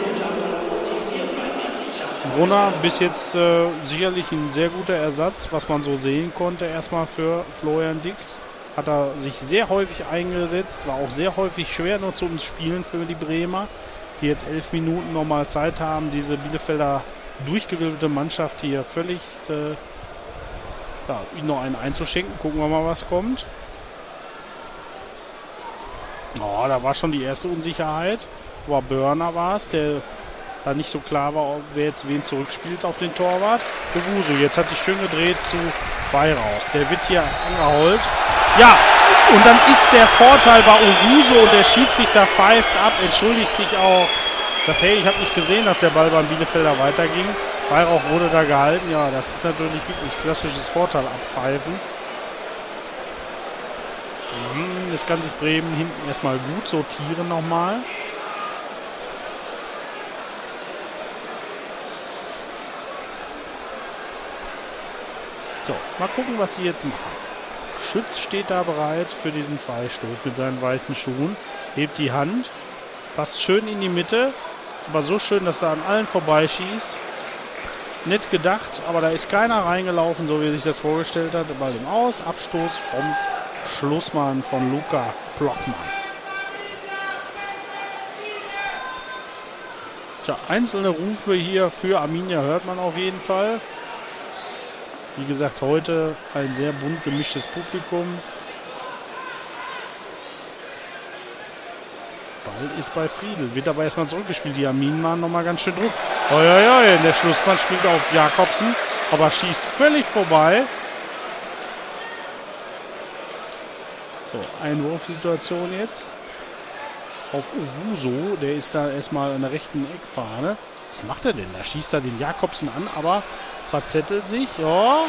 Brunner bis jetzt äh, sicherlich ein sehr guter Ersatz, was man so sehen konnte, erstmal für Florian Dick. hat er sich sehr häufig eingesetzt, war auch sehr häufig schwer nur zum Spielen für die Bremer, die jetzt elf Minuten nochmal Zeit haben, diese Bielefelder durchgewildelte Mannschaft hier völlig äh, ja, ihnen noch einen einzuschenken. Gucken wir mal, was kommt. Oh, da war schon die erste Unsicherheit. Aber Börner war es, der da nicht so klar war, wer jetzt wen zurückspielt auf den Torwart. Owusu, jetzt hat sich schön gedreht zu Weihrauch. Der wird hier angeholt. Ja, und dann ist der Vorteil bei Owusu und der Schiedsrichter pfeift ab, entschuldigt sich auch. Sagt, hey, ich habe nicht gesehen, dass der Ball beim Bielefelder weiterging. Weihrauch wurde da gehalten. Ja, das ist natürlich wirklich klassisches Vorteil abpfeifen. Mhm, das kann sich Bremen hinten erstmal gut sortieren nochmal. So, mal gucken, was sie jetzt machen. Schütz steht da bereit für diesen Freistoß mit seinen weißen Schuhen. Hebt die Hand. Passt schön in die Mitte. Aber so schön, dass er an allen vorbeischießt. Nett gedacht, aber da ist keiner reingelaufen, so wie er sich das vorgestellt hat. Der Ball im Aus. Abstoß vom Schlussmann von Luca Plockmann. Tja, einzelne Rufe hier für Arminia hört man auf jeden Fall. Wie gesagt, heute ein sehr bunt gemischtes Publikum. Ball ist bei Friedl. Wird aber erstmal zurückgespielt. Die Arminen machen nochmal ganz schön Druck. Uiuiui, der Schlussmann spielt auf Jakobsen, aber schießt völlig vorbei. So, Einwurfsituation jetzt. Auf Owusu. Der ist da erstmal an der rechten Eckfahne. Was macht er denn? Da schießt er den Jakobsen an, aber verzettelt sich. Ja.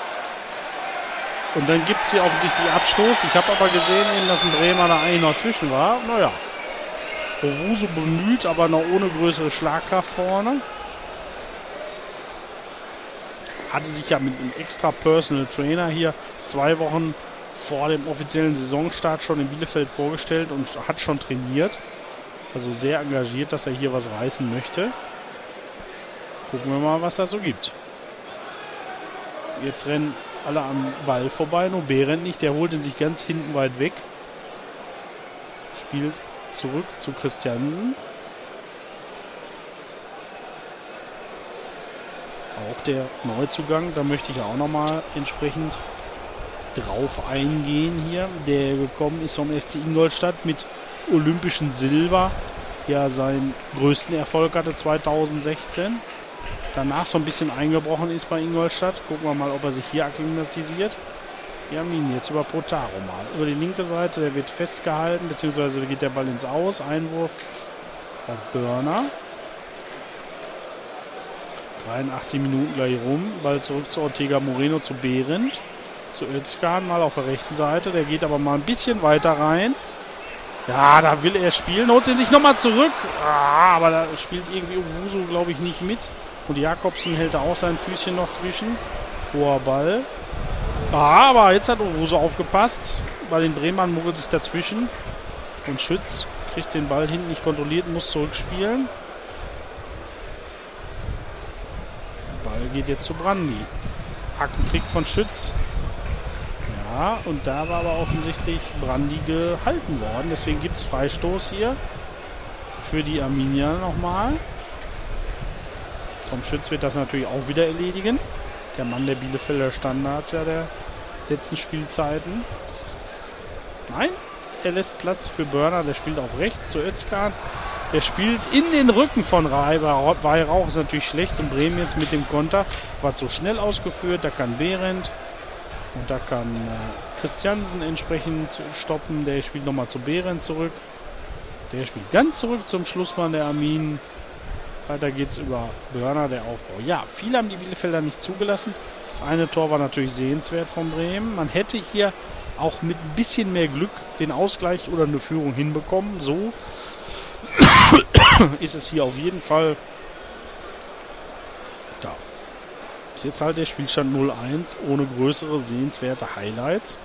Und dann gibt es hier offensichtlich Abstoß. Ich habe aber gesehen, dass ein Bremer da eigentlich noch zwischen war. Naja. Owusu bemüht, aber noch ohne größere Schlagkraft vorne. Hatte sich ja mit einem extra Personal Trainer hier zwei Wochen vor dem offiziellen Saisonstart schon in Bielefeld vorgestellt und hat schon trainiert. Also sehr engagiert, dass er hier was reißen möchte. Gucken wir mal, was das so gibt. Jetzt rennen alle am Ball vorbei, nur Behrendt nicht. Der holt ihn sich ganz hinten weit weg. Spielt zurück zu Christiansen. Auch der Neuzugang, da möchte ich auch nochmal entsprechend drauf eingehen hier. Der gekommen ist vom F C Ingolstadt mit olympischen Silber. Ja, seinen größten Erfolg hatte zweitausendsechzehn. Danach so ein bisschen eingebrochen ist bei Ingolstadt. Gucken wir mal, ob er sich hier akklimatisiert. Wir haben ihn jetzt über Protaro mal. Über die linke Seite, der wird festgehalten, beziehungsweise geht der Ball ins Aus. Einwurf bei Börner. dreiundachtzig Minuten gleich rum. Ball zurück zu Ortega Moreno, zu Behrendt. Zu Özcan mal auf der rechten Seite. Der geht aber mal ein bisschen weiter rein. Ja, da will er spielen. Holt ihn sich nochmal zurück. Ah, aber da spielt irgendwie Owusu, glaube ich, nicht mit. Und Jakobsen hält da auch sein Füßchen noch zwischen. Hoher Ball. Ah, aber jetzt hat Owusu aufgepasst. Bei den Bremern muggelt sich dazwischen. Und Schütz kriegt den Ball hinten nicht kontrolliert, muss zurückspielen. Der Ball geht jetzt zu Brandi. Hackentrick von Schütz. Ja, und da war aber offensichtlich Brandi gehalten worden. Deswegen gibt es Freistoß hier für die Arminia nochmal. Tom Schütz wird das natürlich auch wieder erledigen. Der Mann der Bielefelder Standards ja der letzten Spielzeiten. Nein, er lässt Platz für Börner. Der spielt auf rechts zu Özcan. Der spielt in den Rücken von Weihrauch. Ist natürlich schlecht. Und Bremen jetzt mit dem Konter. War zu schnell ausgeführt. Da kann Behrendt. Und da kann äh, Christiansen entsprechend stoppen. Der spielt nochmal zu Behrendt zurück. Der spielt ganz zurück zum Schlussmann der Arminen. Weiter geht's über Börner, der Aufbau. Ja, viele haben die Bielefelder nicht zugelassen. Das eine Tor war natürlich sehenswert von Bremen. Man hätte hier auch mit ein bisschen mehr Glück den Ausgleich oder eine Führung hinbekommen. So ist es hier auf jeden Fall. Da. Bis jetzt halt der Spielstand null eins ohne größere sehenswerte Highlights.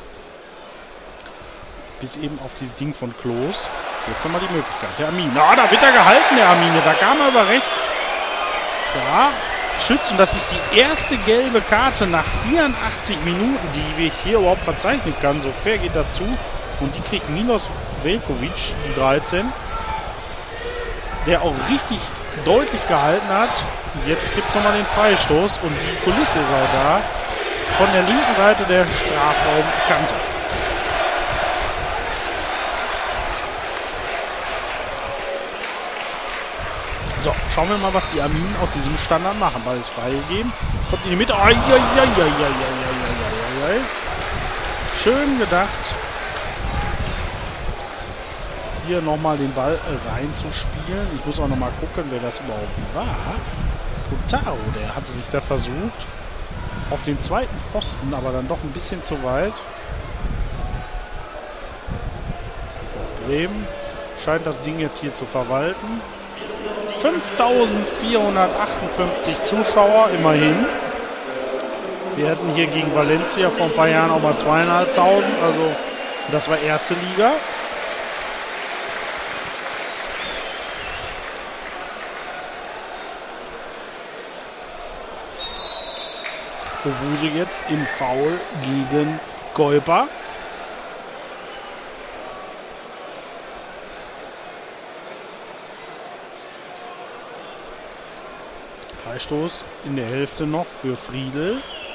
Bis eben auf dieses Ding von Klos. Jetzt nochmal die Möglichkeit. Der Armin. Na, da wird er gehalten, der Armine. Da kam er über rechts. Ja, Schütz, und das ist die erste gelbe Karte nach vierundachtzig Minuten, die ich hier überhaupt verzeichnen kann. So fair geht das zu. Und die kriegt Milos Veljkovic, die dreizehn, der auch richtig deutlich gehalten hat. Jetzt gibt es nochmal den Freistoß und die Kulisse ist auch da. Von der linken Seite der Strafraumkante. So, schauen wir mal, was die Arminen aus diesem Standard machen. Ball ist freigegeben. Kommt in die Mitte. Ai, ai, ai, ai, ai, ai, ai, ai. Schön gedacht. Hier nochmal den Ball reinzuspielen. Ich muss auch nochmal gucken, wer das überhaupt war. Putaro, der hatte sich da versucht. Auf den zweiten Pfosten, aber dann doch ein bisschen zu weit. Bremen scheint das Ding jetzt hier zu verwalten. fünftausendvierhundertachtundfünfzig Zuschauer, immerhin. Wir hatten hier gegen Valencia vor ein paar Jahren auch mal zweieinhalbtausend, also das war erste Liga. Owusu jetzt im Foul gegen Kuiper. Freistoß in der Hälfte noch für Friedl.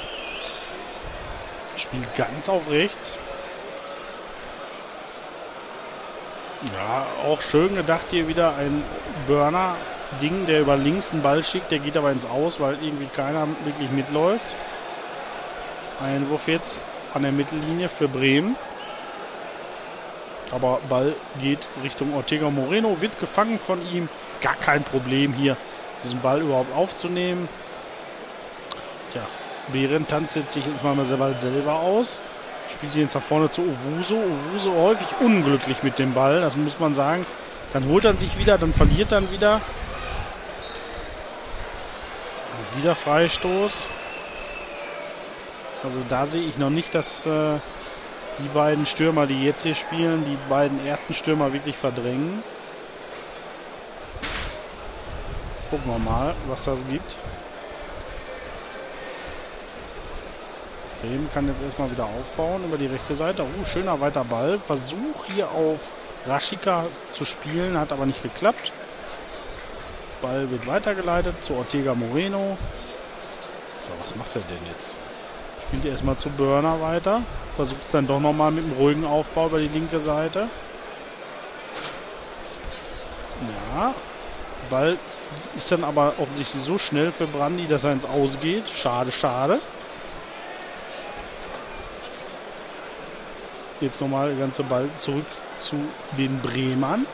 Spielt ganz auf rechts. Ja, auch schön gedacht hier wieder ein Burner-Ding, der über links einen Ball schickt. Der geht aber ins Aus, weil irgendwie keiner wirklich mitläuft. Einwurf jetzt an der Mittellinie für Bremen. Aber Ball geht Richtung Ortega Moreno. Wird gefangen von ihm. Gar kein Problem hier, diesen Ball überhaupt aufzunehmen. Tja, Behren tanzt jetzt sich jetzt mal bald selber aus. Spielt ihn jetzt nach vorne zu Owusu. Owusu häufig unglücklich mit dem Ball, das muss man sagen. Dann holt er sich wieder, dann verliert er wieder. Und wieder Freistoß. Also da sehe ich noch nicht, dass äh, die beiden Stürmer, die jetzt hier spielen, die beiden ersten Stürmer wirklich verdrängen. Gucken wir mal, was das gibt. Bremen kann jetzt erstmal wieder aufbauen über die rechte Seite. Oh, schöner weiter Ball. Versuch hier auf Rashica zu spielen, hat aber nicht geklappt. Ball wird weitergeleitet zu Ortega Moreno. So, was macht er denn jetzt? Spielt er erstmal zu Burner weiter. Versucht es dann doch nochmal mit einem ruhigen Aufbau über die linke Seite. Ja, Ball ist dann aber offensichtlich so schnell für Brandy, dass er ins Aus geht. Schade, schade. Jetzt nochmal der ganze Ball zurück zu den Bremern.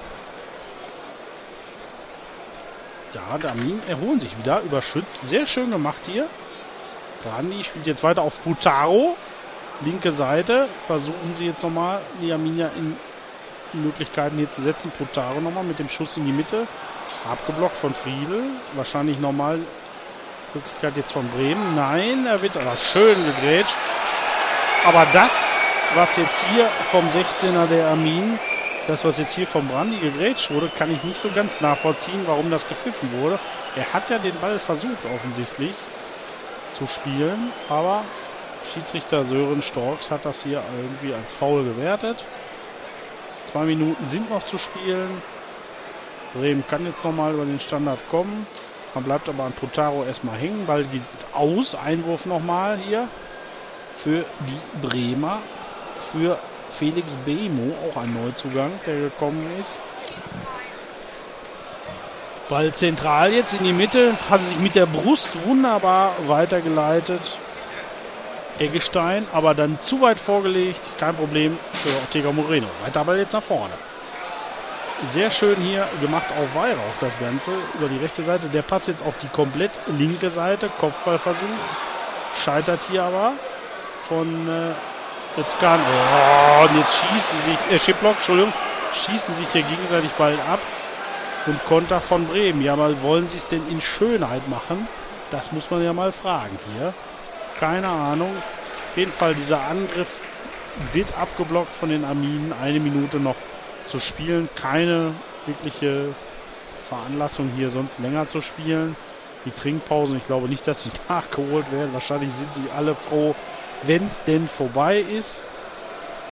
Ja, die Arminen erholen sich wieder über Schütz. Sehr schön gemacht hier. Brandy spielt jetzt weiter auf Putaro. Linke Seite. Versuchen sie jetzt nochmal die Arminia in Möglichkeiten hier zu setzen. Putaro nochmal mit dem Schuss in die Mitte. Abgeblockt von Friedl. Wahrscheinlich nochmal Möglichkeit jetzt von Bremen. Nein, er wird aber schön gegrätscht. Aber das, was jetzt hier vom sechzehner der Armin, das, was jetzt hier vom Brandy gegrätscht wurde, kann ich nicht so ganz nachvollziehen, warum das gepfiffen wurde. Er hat ja den Ball versucht, offensichtlich zu spielen, aber Schiedsrichter Sören Storks hat das hier irgendwie als Foul gewertet. Zwei Minuten sind noch zu spielen. Bremen kann jetzt nochmal über den Standard kommen. Man bleibt aber an Putaro erstmal hängen. Ball geht aus. Einwurf nochmal hier für die Bremer. Für Felix Bemo, auch ein Neuzugang, der gekommen ist. Ball zentral jetzt in die Mitte. Hat sich mit der Brust wunderbar weitergeleitet. Eggestein, aber dann zu weit vorgelegt. Kein Problem für Ortega Moreno. Weiter Ball jetzt nach vorne. Sehr schön hier gemacht auf Weihrauch das Ganze. Über die rechte Seite. Der Pass jetzt auf die komplett linke Seite. Kopfballversuch. Scheitert hier aber von äh, jetzt kann. Oh, und jetzt schießen sich, äh, Schiplock, Entschuldigung, schießen sich hier gegenseitig bald ab. Und Konter von Bremen. Ja, mal wollen sie es denn in Schönheit machen? Das muss man ja mal fragen hier. Keine Ahnung. Auf jeden Fall dieser Angriff wird abgeblockt von den Arminen. Eine Minute noch zu spielen. Keine wirkliche Veranlassung hier sonst länger zu spielen. die Trinkpausen. Ich glaube nicht, dass sie nachgeholt werden. Wahrscheinlich sind sie alle froh, wenn es denn vorbei ist.